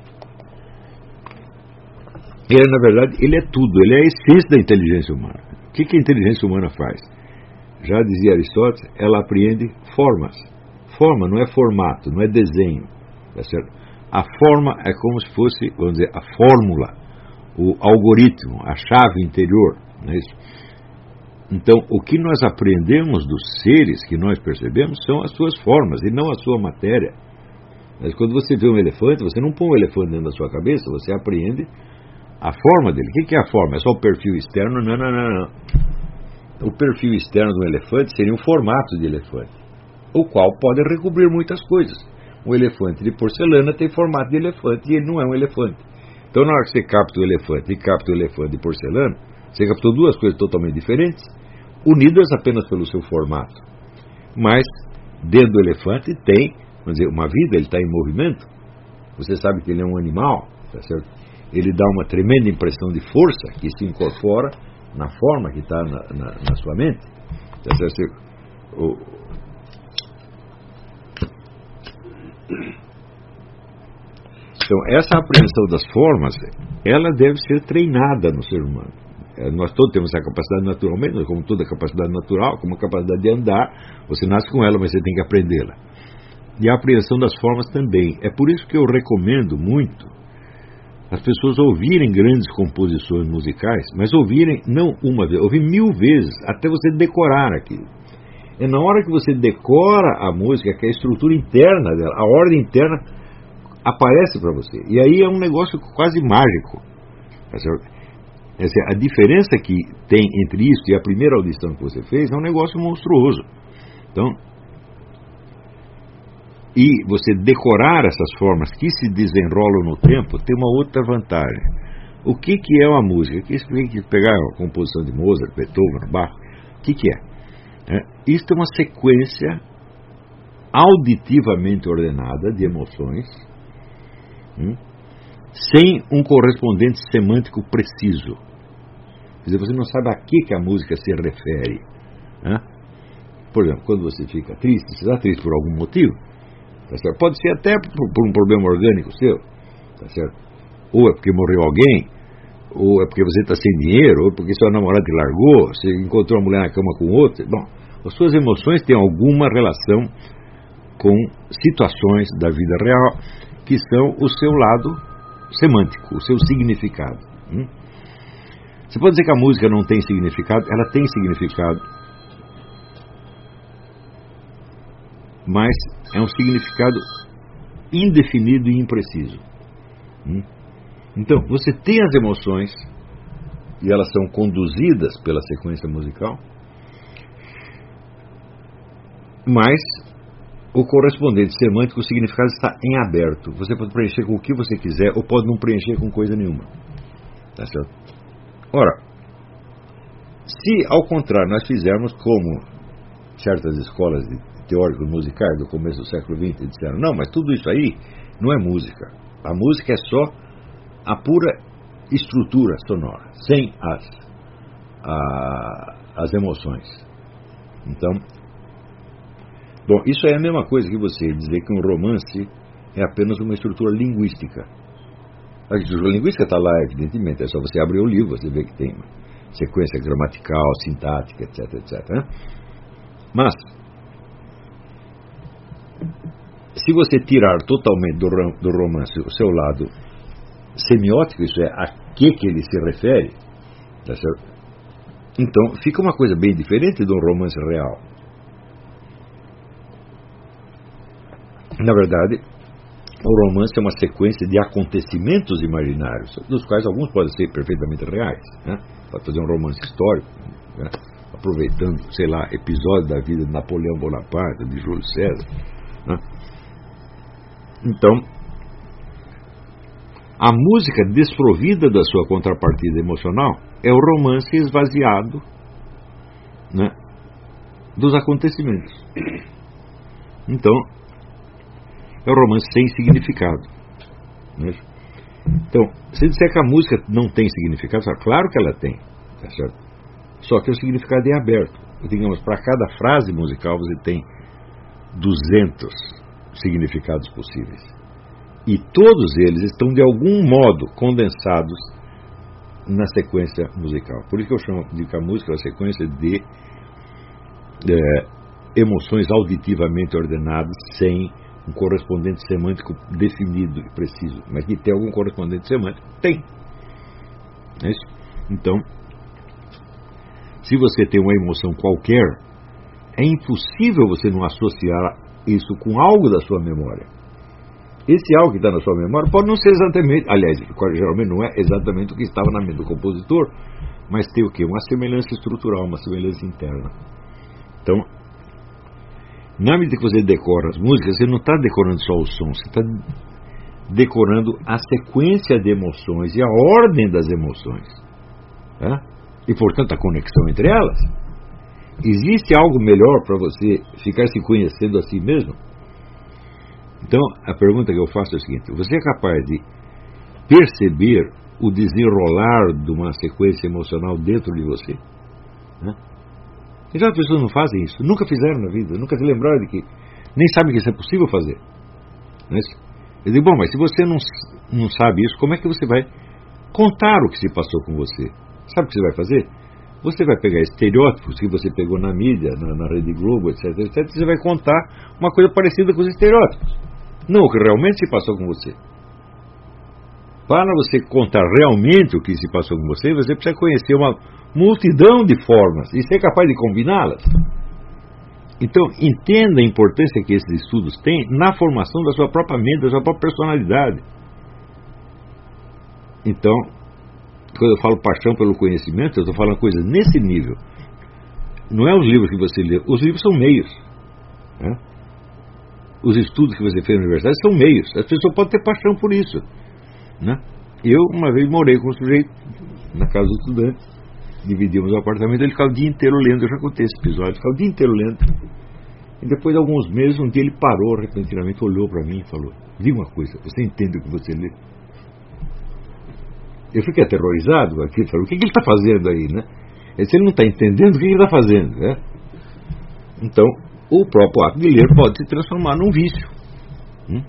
ele, na verdade, ele é tudo, ele é a essência da inteligência humana. O que, que a inteligência humana faz? Já dizia Aristóteles, ela apreende formas. Forma não é formato, não é desenho. Tá certo? A forma é como se fosse, vamos dizer, a fórmula, o algoritmo, a chave interior. Não é isso? Então, o que nós aprendemos dos seres que nós percebemos são as suas formas e não a sua matéria. Mas quando você vê um elefante, você não põe um elefante dentro da sua cabeça, você apreende a forma dele. O que é a forma? É só o perfil externo? Não, não, não, não. O perfil externo do elefante seria um formato de elefante, o qual pode recobrir muitas coisas. Um elefante de porcelana tem formato de elefante e ele não é um elefante. Então, na hora que você capta o elefante e capta o elefante de porcelana, você captou duas coisas totalmente diferentes, unidas apenas pelo seu formato. Mas, dentro do elefante tem, vamos dizer, uma vida, ele está em movimento. Você sabe que ele é um animal, tá certo? Ele dá uma tremenda impressão de força que se incorpora na forma que está na, na, na sua mente. Tá certo? O, Então, essa apreensão das formas, ela deve ser treinada no ser humano. Nós todos temos essa capacidade naturalmente, como toda capacidade natural, como a capacidade de andar, você nasce com ela, mas você tem que aprendê-la. E a apreensão das formas também. É por isso que eu recomendo muito as pessoas ouvirem grandes composições musicais, mas ouvirem não uma vez, ouvir mil vezes, até você decorar aquilo. É na hora que você decora a música que a estrutura interna dela, a ordem interna, aparece para você. E aí é um negócio quase mágico. Essa, a diferença que tem entre isso e a primeira audição que você fez é um negócio monstruoso. Então, e você decorar essas formas que se desenrolam no tempo tem uma outra vantagem. O que, que é uma música? Que tem que pegar a composição de Mozart, Beethoven, Bach. O que, que é? é? Isto é uma sequência auditivamente ordenada de emoções, hum, sem um correspondente semântico preciso. Quer dizer, você não sabe a que, que a música se refere. Né? Por exemplo, quando você fica triste, você está triste por algum motivo. Tá certo? Pode ser até por, por um problema orgânico seu. Tá certo? Ou é porque morreu alguém, ou é porque você está sem dinheiro, ou porque sua namorada te largou, você encontrou uma mulher na cama com outra. Bom, as suas emoções têm alguma relação com situações da vida real que são o seu lado semântico, o seu significado. Hum? Você pode dizer que a música não tem significado? Ela tem significado, mas é um significado indefinido e impreciso. Hum? Então, você tem as emoções e elas são conduzidas pela sequência musical, mas o correspondente semântico, o significado está em aberto. Você pode preencher com o que você quiser ou pode não preencher com coisa nenhuma. Tá certo? Ora, se ao contrário nós fizermos como certas escolas de teóricos musicais do começo do século vinte disseram, não, mas tudo isso aí não é música. A música é só a pura estrutura sonora, sem as, a, as emoções. Então, bom, isso é a mesma coisa que você dizer que um romance é apenas uma estrutura linguística. A estrutura linguística está lá, evidentemente, é só você abrir o livro, você vê que tem uma sequência gramatical, sintática, etc, etc. Né? Mas, se você tirar totalmente do, do romance o seu lado semiótico, isso é, a que, que ele se refere, tá certo? Então fica uma coisa bem diferente de um romance real. Na verdade, o romance é uma sequência de acontecimentos imaginários, dos quais alguns podem ser perfeitamente reais, né? Pode fazer um romance histórico, né? Aproveitando, sei lá, episódios da vida de Napoleão Bonaparte, de Júlio César, né? Então, a música desprovida da sua contrapartida emocional é o romance esvaziado, né, dos acontecimentos. Então, é o romance sem significado, né? Então, se disser que a música não tem significado, claro que ela tem, tá certo? Só que o significado é aberto. Digamos, para cada frase musical você tem duzentos significados possíveis. E todos eles estão de algum modo condensados na sequência musical. Por isso que eu chamo de que a música é uma sequência de é, emoções auditivamente ordenadas, sem um correspondente semântico definido e preciso. Mas que tem algum correspondente semântico? Tem. É isso? Então, se você tem uma emoção qualquer, é impossível você não associar isso com algo da sua memória. Esse algo que está na sua memória pode não ser exatamente, aliás, geralmente não é exatamente o que estava na mente do compositor, mas tem o quê? Uma semelhança estrutural, uma semelhança interna. Então, na medida que você decora as músicas, você não está decorando só o som, você está decorando a sequência de emoções e a ordem das emoções. Tá? E, portanto, a conexão entre elas. Existe algo melhor para você ficar se conhecendo a si mesmo? Então, a pergunta que eu faço é a seguinte: você é capaz de perceber o desenrolar de uma sequência emocional dentro de você? Né? E já as pessoas não fazem isso, nunca fizeram na vida, nunca se lembraram de que, nem sabem que isso é possível fazer. Não é isso? Eu digo, bom, mas se você não, não sabe isso, como é que você vai contar o que se passou com você? Sabe o que você vai fazer? Você vai pegar estereótipos que você pegou na mídia, na, na Rede Globo, etc, etc, e você vai contar uma coisa parecida com os estereótipos. Não o que realmente se passou com você. Para você contar realmente o que se passou com você, você precisa conhecer uma multidão de formas e ser capaz de combiná-las. Então, entenda a importância que esses estudos têm na formação da sua própria mente, da sua própria personalidade. Então, quando eu falo paixão pelo conhecimento, eu estou falando coisas nesse nível. Não é os livros que você lê, os livros são meios. Né? Os estudos que você fez na universidade são meios. As pessoas podem ter paixão por isso. Né? Eu, uma vez, morei com um sujeito na casa do estudante, dividimos o apartamento, ele ficava o dia inteiro lendo. Eu já contei esse episódio, ficava o dia inteiro lendo. E depois de alguns meses, um dia ele parou repentinamente, olhou para mim e falou: diga uma coisa, você entende o que você lê? Eu fiquei aterrorizado com aquilo, falei: o que, que ele está fazendo aí, né? Se ele não está entendendo, o que, que ele está fazendo, né? Então, o próprio ato de ler pode se transformar num vício. Hum?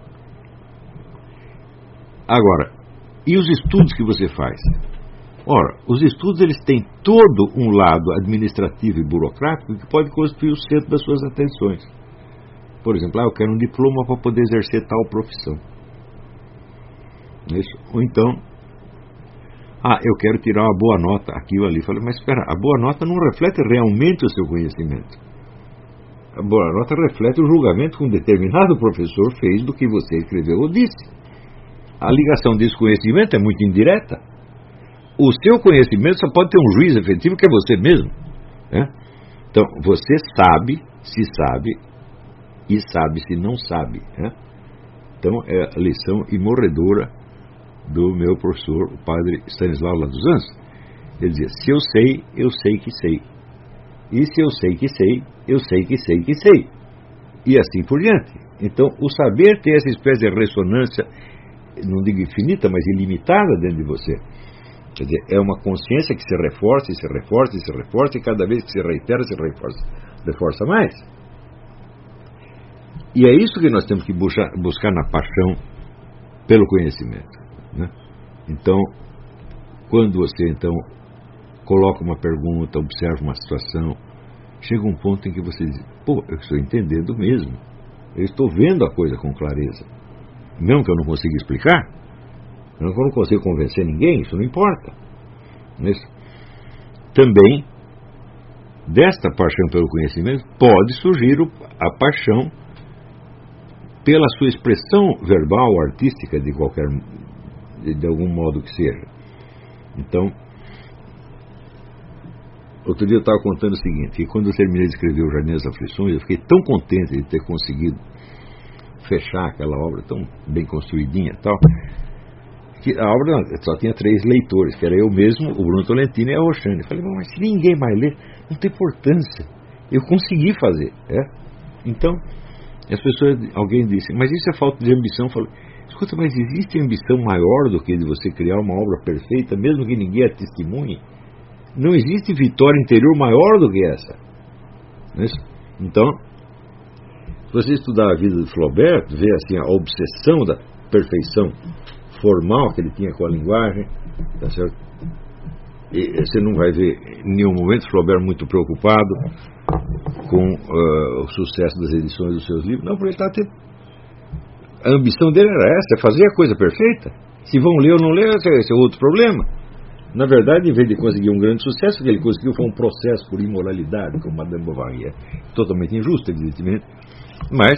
Agora, e os estudos que você faz? Ora, os estudos eles têm todo um lado administrativo e burocrático que pode constituir o centro das suas atenções. Por exemplo, ah, eu quero um diploma para poder exercer tal profissão. Isso. Ou então, ah, eu quero tirar uma boa nota aqui ou ali. Falei, mas espera, a boa nota não reflete realmente o seu conhecimento. A boa nota reflete o julgamento que um determinado professor fez do que você escreveu ou disse. A ligação desse conhecimento é muito indireta. O seu conhecimento só pode ter um juiz efetivo, que é você mesmo. Né? Então, você sabe se sabe e sabe se não sabe. Né? Então, é a lição imorredora do meu professor, o padre Stanislau lá dos Anjos. Ele dizia: se eu sei, eu sei que sei. E se eu sei que sei, eu sei que sei que sei. E assim por diante. Então, o saber tem essa espécie de ressonância, não digo infinita, mas ilimitada dentro de você. Quer dizer, é uma consciência que se reforça, e se reforça, e se reforça, e cada vez que se reitera, se reforça, reforça mais. E é isso que nós temos que buscar, buscar na paixão pelo conhecimento. Né? Então, quando você então coloca uma pergunta, observa uma situação, chega um ponto em que você diz: pô, eu estou entendendo mesmo, eu estou vendo a coisa com clareza, mesmo que eu não consiga explicar, mesmo que eu não consiga convencer ninguém, isso não importa. Mas também desta paixão pelo conhecimento pode surgir a paixão pela sua expressão verbal, artística, de qualquer de, de algum modo que seja. Então, outro dia eu estava contando o seguinte, que quando eu terminei de escrever O Jardim das Aflições, eu fiquei tão contente de ter conseguido fechar aquela obra tão bem construidinha e tal, que a obra só tinha três leitores, que era eu mesmo, o Bruno Tolentino e a Roxane. Eu falei, mas se ninguém vai ler, não tem importância. Eu consegui fazer. É? Então, as pessoas, alguém disse, mas isso é falta de ambição. Eu falei, escuta, mas existe ambição maior do que de você criar uma obra perfeita, mesmo que ninguém a testemunhe? Não existe vitória interior maior do que essa. Não é isso? Então, se você estudar a vida de Flaubert, vê assim, a obsessão da perfeição formal que ele tinha com a linguagem, tá certo? E você não vai ver em nenhum momento Flaubert muito preocupado com uh, o sucesso das edições dos seus livros. Não, porque ele tá tendo... a ambição dele era essa, é fazer a coisa perfeita. Se vão ler ou não ler, esse é outro problema. Na verdade, em vez de conseguir um grande sucesso, o que ele conseguiu foi um processo por imoralidade, como Madame Bovary. É totalmente injusto, evidentemente. Mas,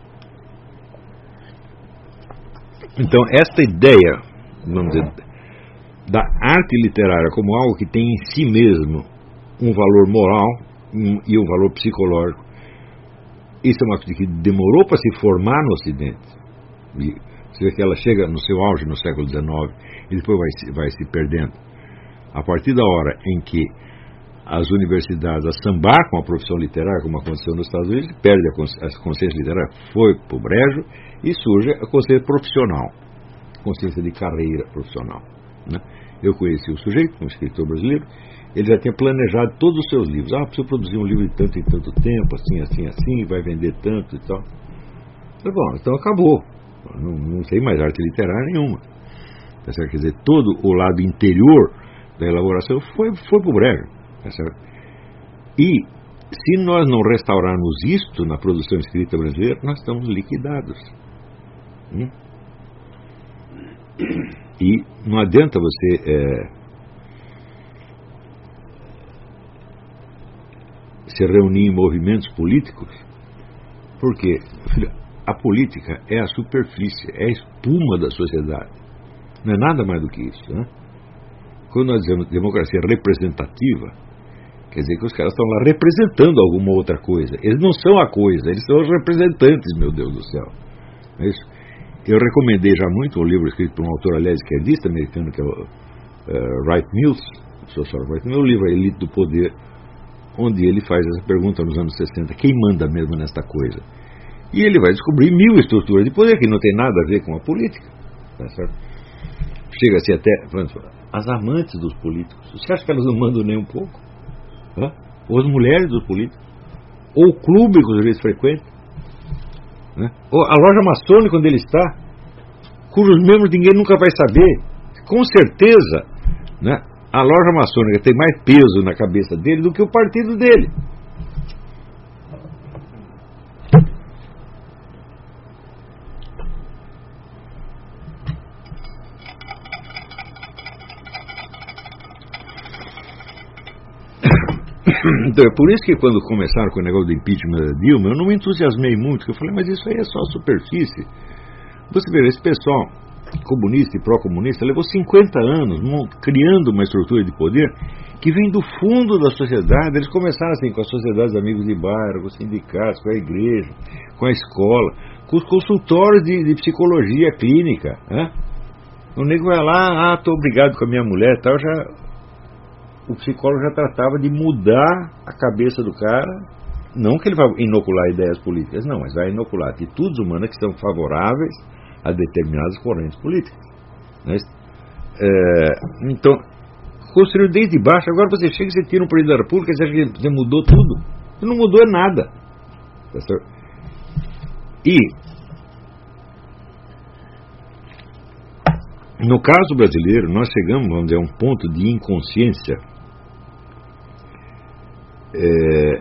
então, esta ideia, vamos dizer, da arte literária como algo que tem em si mesmo um valor moral um, e um valor psicológico, isso é uma coisa que demorou para se formar no Ocidente. E você vê que ela chega no seu auge no século dezenove e depois vai, vai se perdendo. A partir da hora em que as universidades assambacam a profissão literária, como aconteceu nos Estados Unidos, perde a consciência literária, foi para o brejo, e surge a consciência profissional, consciência de carreira profissional, né? Eu conheci o sujeito, um escritor brasileiro, ele já tinha planejado todos os seus livros. Ah, preciso produzir um livro de tanto em tanto tempo, assim, assim, assim, vai vender tanto e tal. Então, bom, então acabou. Não, não tem mais arte literária nenhuma. Tá certo? Quer dizer, todo o lado interior da elaboração foi, foi para o brejo. Tá certo? E se nós não restaurarmos isto na produção escrita brasileira, nós estamos liquidados. Hum? E não adianta você é, se reunir em movimentos políticos, porque, filho, a política é a superfície, é a espuma da sociedade. Não é nada mais do que isso, né? Quando nós dizemos democracia representativa, quer dizer que os caras estão lá representando alguma outra coisa. Eles não são a coisa, eles são os representantes, meu Deus do céu. É isso? Eu recomendei já muito um livro escrito por um autor, aliás, esquerdista americano, que é o uh, Wright Mills, o professor Wright Mills, o livro A Elite do Poder, onde ele faz essa pergunta nos anos sessenta, quem manda mesmo nesta coisa? E ele vai descobrir mil estruturas de poder que não tem nada a ver com a política. Tá certo? Chega-se até, as amantes dos políticos, você acha que elas não mandam nem um pouco? Hã? Ou as mulheres dos políticos? Ou o clube que os vezes frequentam? Né? Ou a loja maçônica onde ele está, cujos membros ninguém nunca vai saber. Com certeza, né, a loja maçônica tem mais peso na cabeça dele do que o partido dele. Então é por isso que quando começaram com o negócio do impeachment da Dilma, eu não me entusiasmei muito, porque eu falei, mas isso aí é só superfície. Você vê, esse pessoal comunista e pró-comunista levou cinquenta anos criando uma estrutura de poder que vem do fundo da sociedade. Eles começaram assim com as sociedades amigos de bairro, com os sindicatos, com a igreja, com a escola, com os consultórios de, de psicologia clínica, né? O nego vai lá, ah, estou brigado com a minha mulher e tal, já... O psicólogo já tratava de mudar a cabeça do cara, não que ele vai inocular ideias políticas, não, mas vai inocular atitudes humanas que são favoráveis a determinadas correntes políticas. Né? É, então, construiu desde baixo. Agora você chega e você tira um presidente da República e você acha que você mudou tudo. Você não mudou nada. E, no caso brasileiro, nós chegamos, vamos dizer, a um ponto de inconsciência É,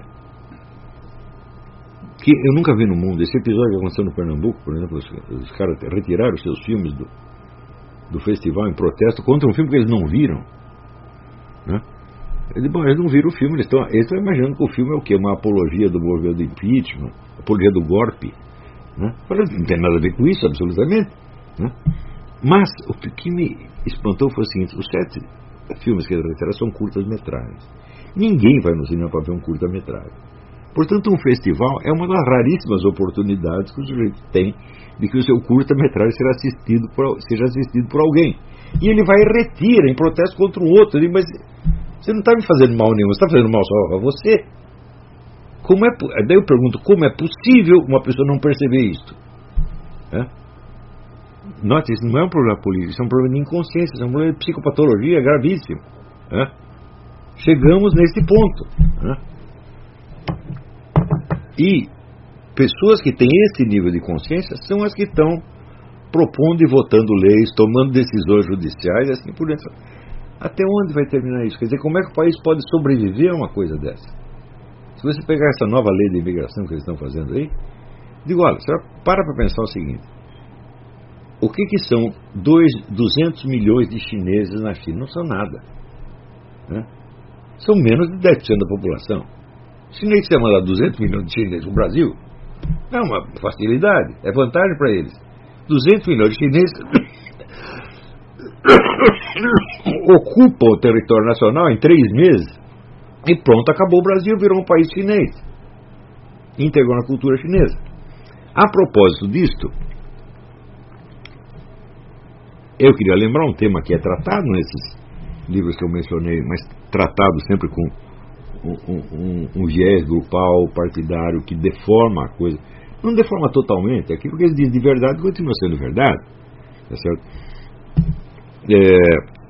que eu nunca vi no mundo. Esse episódio que aconteceu no Pernambuco, por exemplo, os, os caras retiraram seus filmes do, do festival em protesto contra um filme que eles não viram, né? Eles, bom, eles não viram o filme, eles estão, eles estão imaginando que o filme é o quê? Uma apologia do movimento do impeachment, apologia do golpe, né? Não tem nada a ver com isso, absolutamente, né? Mas o que me espantou foi o seguinte: os sete filmes que eles retiraram são curtas-metragens. Ninguém vai no cinema para ver um curta-metragem. Portanto, um festival é uma das raríssimas oportunidades que o sujeito tem de que o seu curta-metragem seja assistido por, seja assistido por alguém. E ele vai e retira em protesto contra um outro. Ele, mas você não está me fazendo mal nenhum, você está fazendo mal só a você. Como é, daí eu pergunto, como é possível uma pessoa não perceber isto? É? Note, isso não é um problema político, isso é um problema de inconsciência, isso é um problema de psicopatologia gravíssimo. É? chegamos nesse ponto, né? E pessoas que têm esse nível de consciência são as que estão propondo e votando leis, tomando decisões judiciais e assim por diante. Até onde vai terminar isso? Quer dizer, como é que o país pode sobreviver a uma coisa dessa? Se você pegar essa nova lei de imigração que eles estão fazendo aí, digo, olha, você para para pensar o seguinte: o que que são dois, duzentos milhões de chineses na China? Não são nada, né? São menos de dez por cento da população. Os chineses querem mandar duzentos milhões de chineses no Brasil? É uma facilidade, é vantagem para eles. duzentos milhões de chineses ocupam o território nacional em três meses e pronto, acabou. O Brasil virou um país chinês, integrou na cultura chinesa. A propósito disto, eu queria lembrar um tema que é tratado nesses livros que eu mencionei, mas tratado sempre com um, um, um viés grupal, partidário, que deforma a coisa. Não deforma totalmente, aquilo que eles dizem de verdade continua sendo verdade, tá certo? É,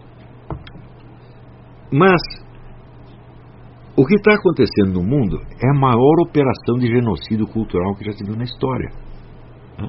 mas o que está acontecendo no mundo é a maior operação de genocídio cultural que já se viu na história, né?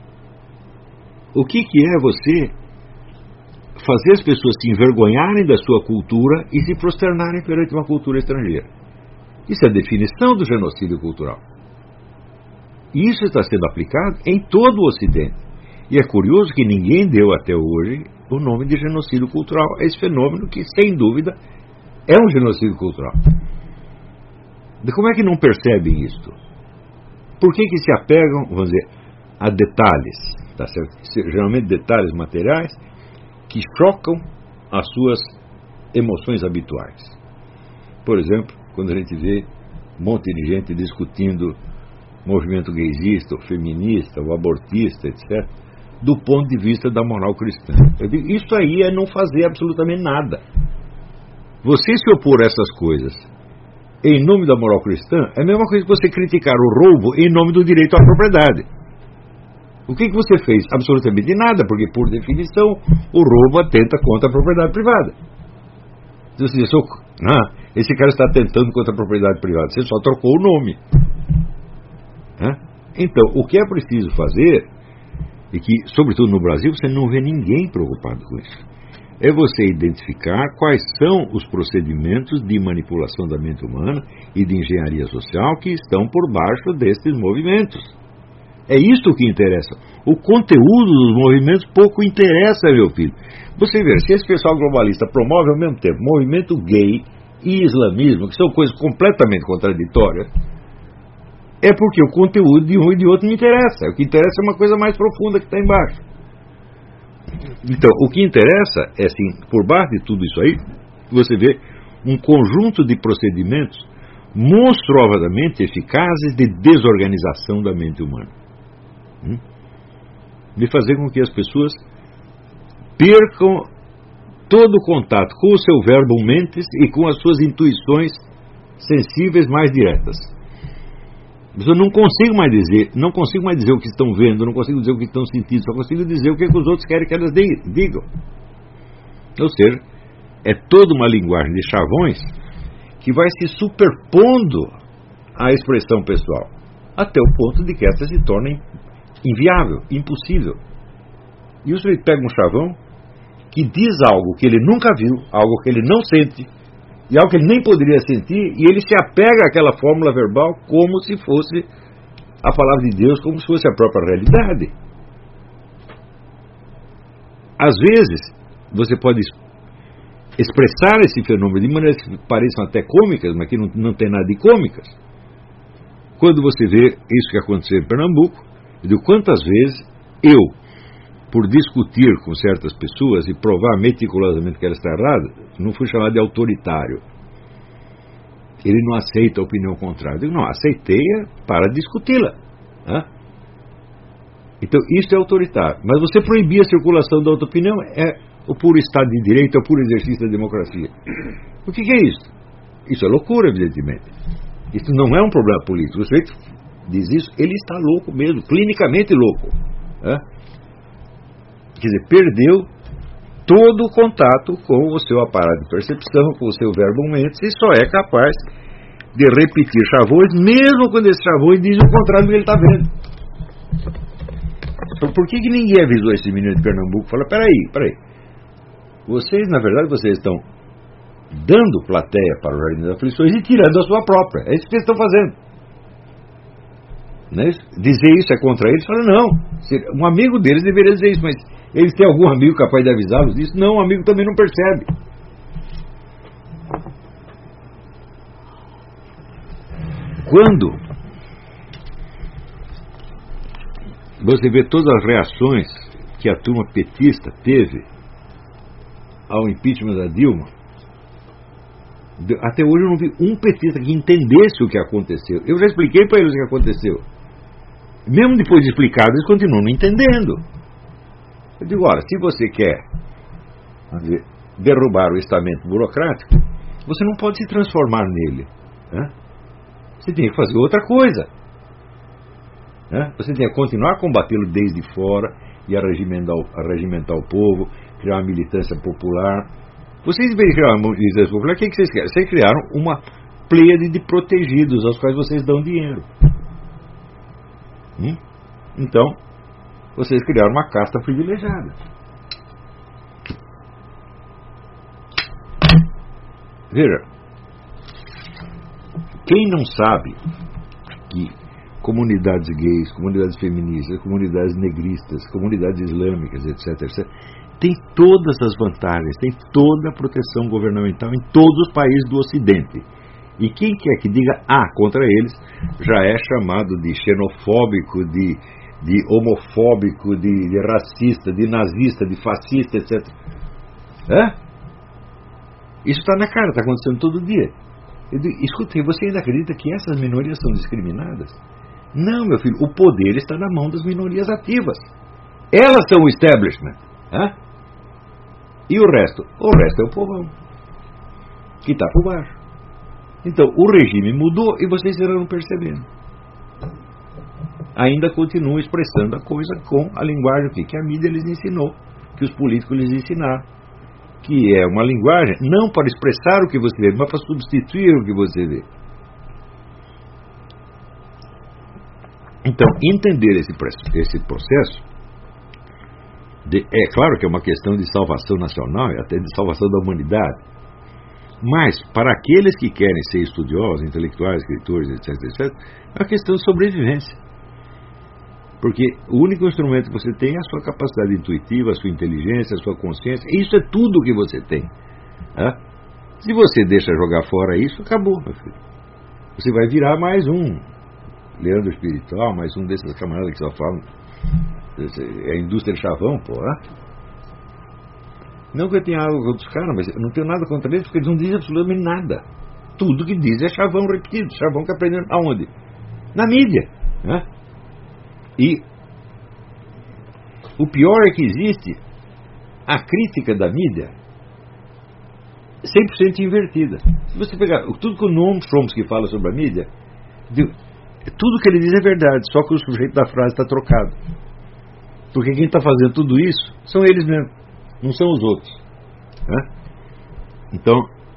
O que, que é você fazer as pessoas se envergonharem da sua cultura e se prosternarem perante uma cultura estrangeira? Isso é a definição do genocídio cultural. E isso está sendo aplicado em todo o Ocidente. E é curioso que ninguém deu até hoje o nome de genocídio cultural a esse fenômeno que, sem dúvida, é um genocídio cultural. De como é que não percebem isto? Por que que se apegam, vamos dizer, a detalhes, tá certo? Geralmente detalhes materiais que chocam as suas emoções habituais. Por exemplo, quando a gente vê um monte de gente discutindo movimento gaysista, ou feminista, ou abortista, etcétera, do ponto de vista da moral cristã. Eu digo, isso aí é não fazer absolutamente nada. Você se opor a essas coisas em nome da moral cristã é a mesma coisa que você criticar o roubo em nome do direito à propriedade. O que que você fez? Absolutamente nada, porque, por definição, o roubo atenta contra a propriedade privada. Então, você diz, ah, esse cara está atentando contra a propriedade privada. Você só trocou o nome. Então, o que é preciso fazer, e que, sobretudo no Brasil, você não vê ninguém preocupado com isso, é você identificar quais são os procedimentos de manipulação da mente humana e de engenharia social que estão por baixo destes movimentos. É isto que interessa. O conteúdo dos movimentos pouco interessa, meu filho. Você vê, se esse pessoal globalista promove ao mesmo tempo movimento gay e islamismo, que são coisas completamente contraditórias, é porque o conteúdo de um e de outro não interessa. O que interessa é uma coisa mais profunda que está embaixo. Então, o que interessa é, assim, por baixo de tudo isso aí, você vê um conjunto de procedimentos monstruosamente eficazes de desorganização da mente humana. Hum? De fazer com que as pessoas percam todo o contato com o seu verbo mentes e com as suas intuições sensíveis mais diretas. Eu não consigo mais dizer, não consigo mais dizer o que estão vendo, não consigo dizer o que estão sentindo, só consigo dizer o que, é que os outros querem que elas digam. Ou seja, é toda uma linguagem de chavões que vai se superpondo à expressão pessoal, até o ponto de que essa se torne inviável, impossível. E o sujeito pega um chavão que diz algo que ele nunca viu, algo que ele não sente, e algo que ele nem poderia sentir, e ele se apega àquela fórmula verbal como se fosse a palavra de Deus, como se fosse a própria realidade. Às vezes, você pode expressar esse fenômeno de maneiras que pareçam até cômicas, mas que não, não tem nada de cômicas. Quando você vê isso que aconteceu em Pernambuco, de quantas vezes eu, por discutir com certas pessoas e provar meticulosamente que ela está errada, não fui chamado de autoritário. Ele não aceita a opinião contrária. Eu digo, não, aceitei-a para discuti-la. Né? Então, isso é autoritário. Mas você proibir a circulação da outra opinião é o puro Estado de Direito, é o puro exercício da democracia. O que, que é isso? Isso é loucura, evidentemente. Isso não é um problema político. O sujeito diz isso, ele está louco mesmo, clinicamente louco. Né? Quer dizer, perdeu todo o contato com o seu aparato de percepção, com o seu verbo mentis, e só é capaz de repetir chavões, mesmo quando esse chavões diz o contrário do que ele está vendo. Então, por que, que ninguém avisou esse menino de Pernambuco? Fala, peraí, peraí. Vocês, na verdade, vocês estão dando plateia para o Jardim das Aflições e tirando a sua própria. É isso que vocês estão fazendo. Não é isso? Dizer isso é contra eles? Fala, não. Um amigo deles deveria dizer isso, mas eles têm algum amigo capaz de avisá-los disso? Não, o amigo também não percebe. Quando você vê todas as reações que a turma petista teve ao impeachment da Dilma, até hoje eu não vi um petista que entendesse o que aconteceu. Eu já expliquei para eles o que aconteceu. Mesmo depois de explicado, eles continuam não entendendo. Eu digo, olha, se você quer dizer, derrubar o estamento burocrático, você não pode se transformar nele. Né? Você tem que fazer outra coisa. Né? Você tem que continuar a combatê-lo desde fora e a regimentar, a regimentar o povo, criar uma militância popular. Vocês, em vez de criar uma militância popular, o que, que vocês querem? Vocês criaram uma pleiade de protegidos aos quais vocês dão dinheiro. Hum? Então, vocês criaram uma casta privilegiada. Veja, quem não sabe que comunidades gays, comunidades feministas, comunidades negristas, comunidades islâmicas, etc, etcétera, tem todas as vantagens, tem toda a proteção governamental em todos os países do Ocidente. E quem quer que diga A contra eles, já é chamado de xenofóbico, de, de homofóbico, de, de racista, de nazista, de fascista, etcétera. É? Isso está na cara, está acontecendo todo dia. Eu digo, escuta, você ainda acredita que essas minorias são discriminadas? Não, meu filho, o poder está na mão das minorias ativas. Elas são o establishment. É? E o resto? O resto é o povão, que está por baixo. Então, o regime mudou e vocês irão percebendo. Ainda continuam expressando a coisa com a linguagem que, que a mídia lhes ensinou, que os políticos lhes ensinaram. Que é uma linguagem não para expressar o que você vê, mas para substituir o que você vê. Então, entender esse, esse processo, de, é claro que é uma questão de salvação nacional e até de salvação da humanidade. Mas, para aqueles que querem ser estudiosos, intelectuais, escritores, etc, etcétera, é uma questão de sobrevivência. Porque o único instrumento que você tem é a sua capacidade intuitiva, a sua inteligência, a sua consciência. Isso é tudo que você tem. É? Se você deixa jogar fora isso, acabou, meu filho. Você vai virar mais um Leandro Espiritual, mais um desses camaradas que só falam. É a indústria de chavão, pô. É? Não que eu tenha algo contra os caras, mas eu não tenho nada contra eles, porque eles não dizem absolutamente nada. Tudo que dizem é chavão repetido, chavão que aprenderam aonde? Na mídia. Né? E o pior é que existe a crítica da mídia cem por cento invertida. Se você pegar tudo que o Noam Chomsky fala sobre a mídia, tudo que ele diz é verdade, só que o sujeito da frase está trocado. Porque quem está fazendo tudo isso são eles mesmos, não são os outros. Né? Então,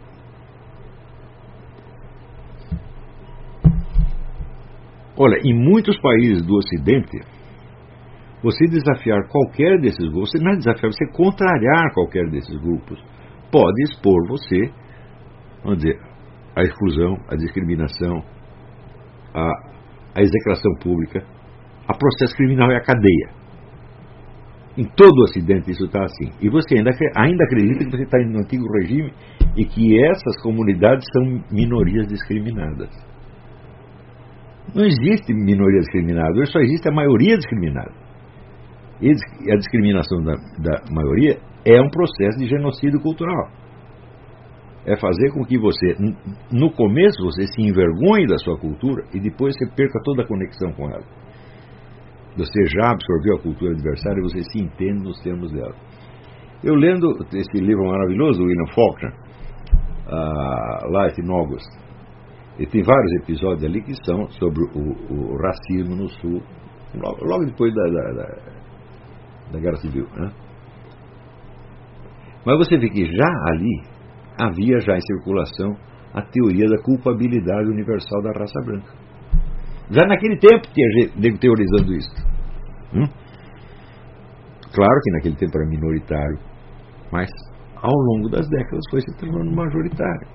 olha, em muitos países do Ocidente, você desafiar qualquer desses grupos, você não é desafiar, você contrariar qualquer desses grupos, pode expor você, vamos dizer, à exclusão, à discriminação, à, à execração pública, a processo criminal e a cadeia. Em todo o Ocidente isso está assim. E você ainda, ainda acredita que você está no antigo regime e que essas comunidades são minorias discriminadas. Não existe minoria discriminada, hoje só existe a maioria discriminada. E a discriminação da, da maioria é um processo de genocídio cultural. É fazer com que você, no começo, você se envergonhe da sua cultura e depois você perca toda a conexão com ela. Você já absorveu a cultura adversária e você se entende nos termos dela. Eu lendo esse livro maravilhoso, do William Faulkner, uh, Life in August, e tem vários episódios ali que são sobre o, o racismo no Sul, logo, logo depois da, da, da, da Guerra Civil. Né? Mas você vê que já ali havia já em circulação a teoria da culpabilidade universal da raça branca. Já naquele tempo tinha gente teorizando isso. Hum? Claro que naquele tempo era minoritário, mas ao longo das décadas foi se tornando majoritário.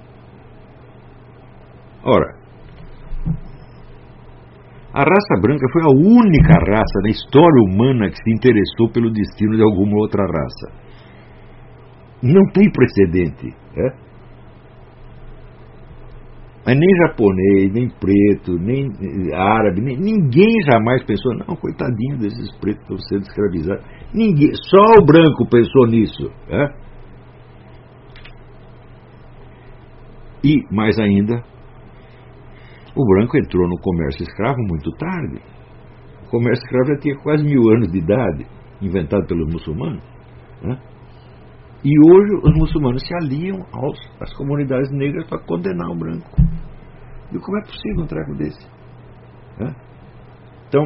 Ora, a raça branca foi a única raça na história humana que se interessou pelo destino de alguma outra raça. Não tem precedente. É? Mas nem japonês, nem preto, nem árabe, nem, ninguém jamais pensou, não, coitadinho desses pretos que estão sendo escravizados. Ninguém, só o branco pensou nisso. É? E, mais ainda, o branco entrou no comércio escravo muito tarde. O comércio escravo já tinha quase mil anos de idade, inventado pelos muçulmanos. Né? E hoje os muçulmanos se aliam aos, às comunidades negras para condenar o branco. E como é possível um treco desse? Né? Então,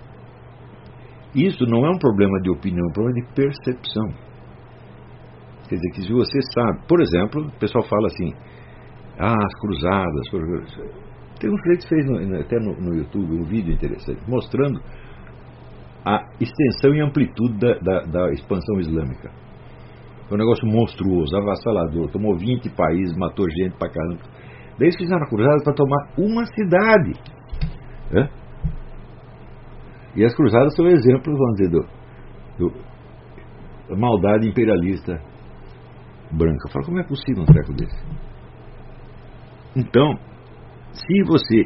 isso não é um problema de opinião, é um problema de percepção. Quer dizer, que se você sabe... Por exemplo, o pessoal fala assim, ah, as cruzadas... Tem um sujeito que fez no, até no, no YouTube um vídeo interessante, mostrando a extensão e amplitude da, da, da expansão islâmica. Foi um negócio monstruoso, avassalador, tomou vinte países, matou gente pra caramba. Daí eles fizeram a cruzada para tomar uma cidade. É? E as cruzadas são exemplos, vamos dizer, do, do, da maldade imperialista branca. Fala, como é possível um treco desse? Então, se você,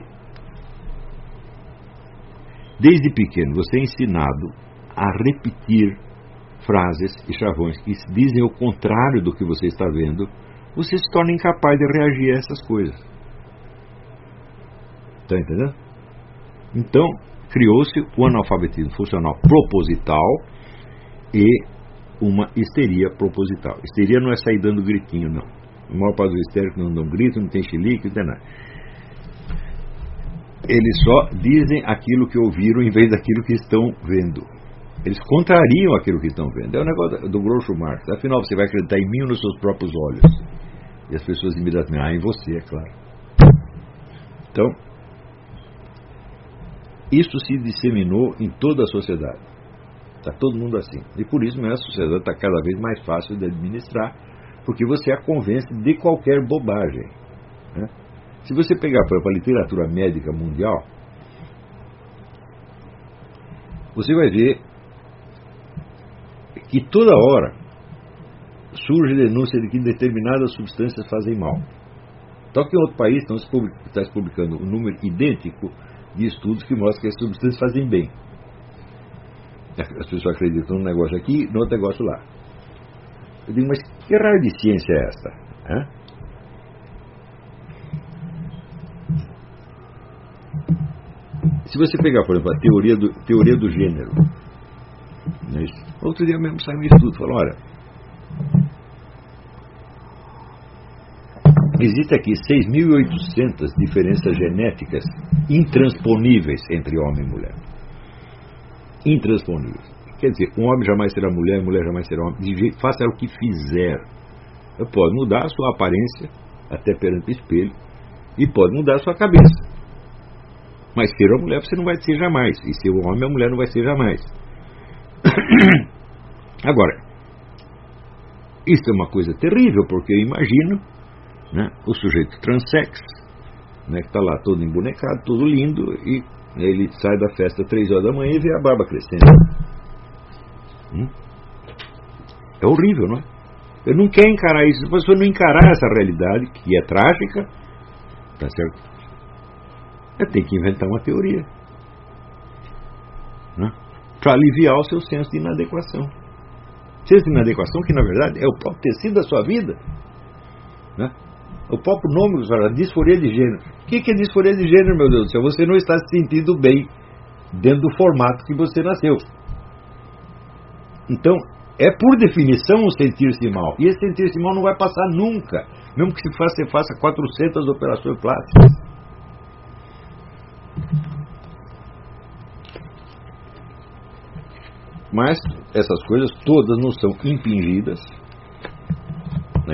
desde pequeno, você é ensinado a repetir frases e chavões que dizem o contrário do que você está vendo, você se torna incapaz de reagir a essas coisas. Está entendendo? Então, criou-se o analfabetismo funcional proposital e uma histeria proposital. Histeria não é sair dando gritinho, não. A maior parte dos histéricos não dão grito, não tem chilique, não tem nada. Eles só dizem aquilo que ouviram em vez daquilo que estão vendo. Eles contrariam aquilo que estão vendo. É o negócio do Groucho Marx. Afinal, você vai acreditar em mim ou nos seus próprios olhos? E as pessoas imediatamente, ah, em você, é claro. Então, isso se disseminou em toda a sociedade. Está todo mundo assim. E por isso mesmo a sociedade está cada vez mais fácil de administrar, porque você a convence de qualquer bobagem. Né? Se você pegar, por exemplo, a literatura médica mundial, você vai ver que toda hora surge denúncia de que determinadas substâncias fazem mal. Só que em outro país estão se public, está se publicando um número idêntico de estudos que mostram que as substâncias fazem bem. As pessoas acreditam num negócio aqui, no outro negócio lá. Eu digo, mas que raio de ciência é esta? Hã? Se você pegar, por exemplo, a teoria do, teoria do gênero, né? Outro dia mesmo saiu um estudo, falou, olha, existem aqui seis mil e oitocentas diferenças genéticas intransponíveis entre homem e mulher. Intransponíveis. Quer dizer, um homem jamais será mulher, mulher jamais será homem. De jeito, faça o que fizer. Pode mudar a sua aparência, até perante o espelho, e pode mudar a sua cabeça. Mas ser a mulher você não vai ser jamais. E ser o homem, a mulher não vai ser jamais. Agora, isso é uma coisa terrível, porque eu imagino, né, o sujeito transsex, né, que está lá todo embonecado, todo lindo, e ele sai da festa às três horas da manhã e vê a barba crescendo. Hum? É horrível, não é? Eu não quero encarar isso. Se você não encarar essa realidade, que é trágica, tá certo? Eu tenho que inventar uma teoria, né, para aliviar o seu senso de inadequação. Senso de inadequação que, na verdade, é o próprio tecido da sua vida, né? O próprio nome que você fala, disforia de gênero. O que é disforia de gênero, meu Deus do céu? Você não está se sentindo bem dentro do formato que você nasceu. Então, é por definição o sentir-se mal. E esse sentir-se mal não vai passar nunca, mesmo que se faça, você faça quatrocentas operações plásticas. Mas essas coisas todas não são impingidas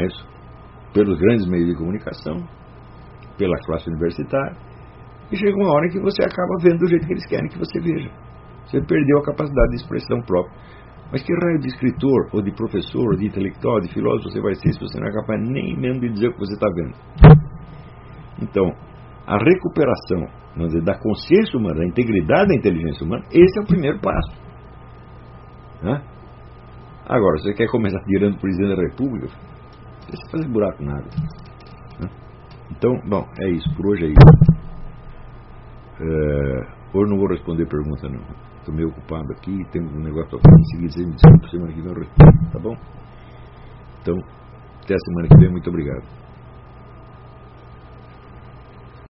não é isso? Pelos grandes meios de comunicação, pela classe universitária, e chega uma hora em que você acaba vendo do jeito que eles querem que você veja. Você perdeu a capacidade de expressão própria. Mas que raio de escritor, ou de professor, ou de intelectual, de filósofo você vai ser se você não é capaz nem mesmo de dizer o que você está vendo? Então, a recuperação, vamos dizer, da consciência humana, da integridade da inteligência humana, esse é o primeiro passo. Né? Agora, você quer começar tirando o presidente da República? Você faz buraco nada. Né? Então, bom, é isso. Por hoje é isso. É, hoje não vou responder pergunta, não. Estou meio ocupado aqui, tem um negócio para fazer em seguida. Você me desculpa, semana que vem eu respondo, tá bom? Então, até a semana que vem. Muito obrigado.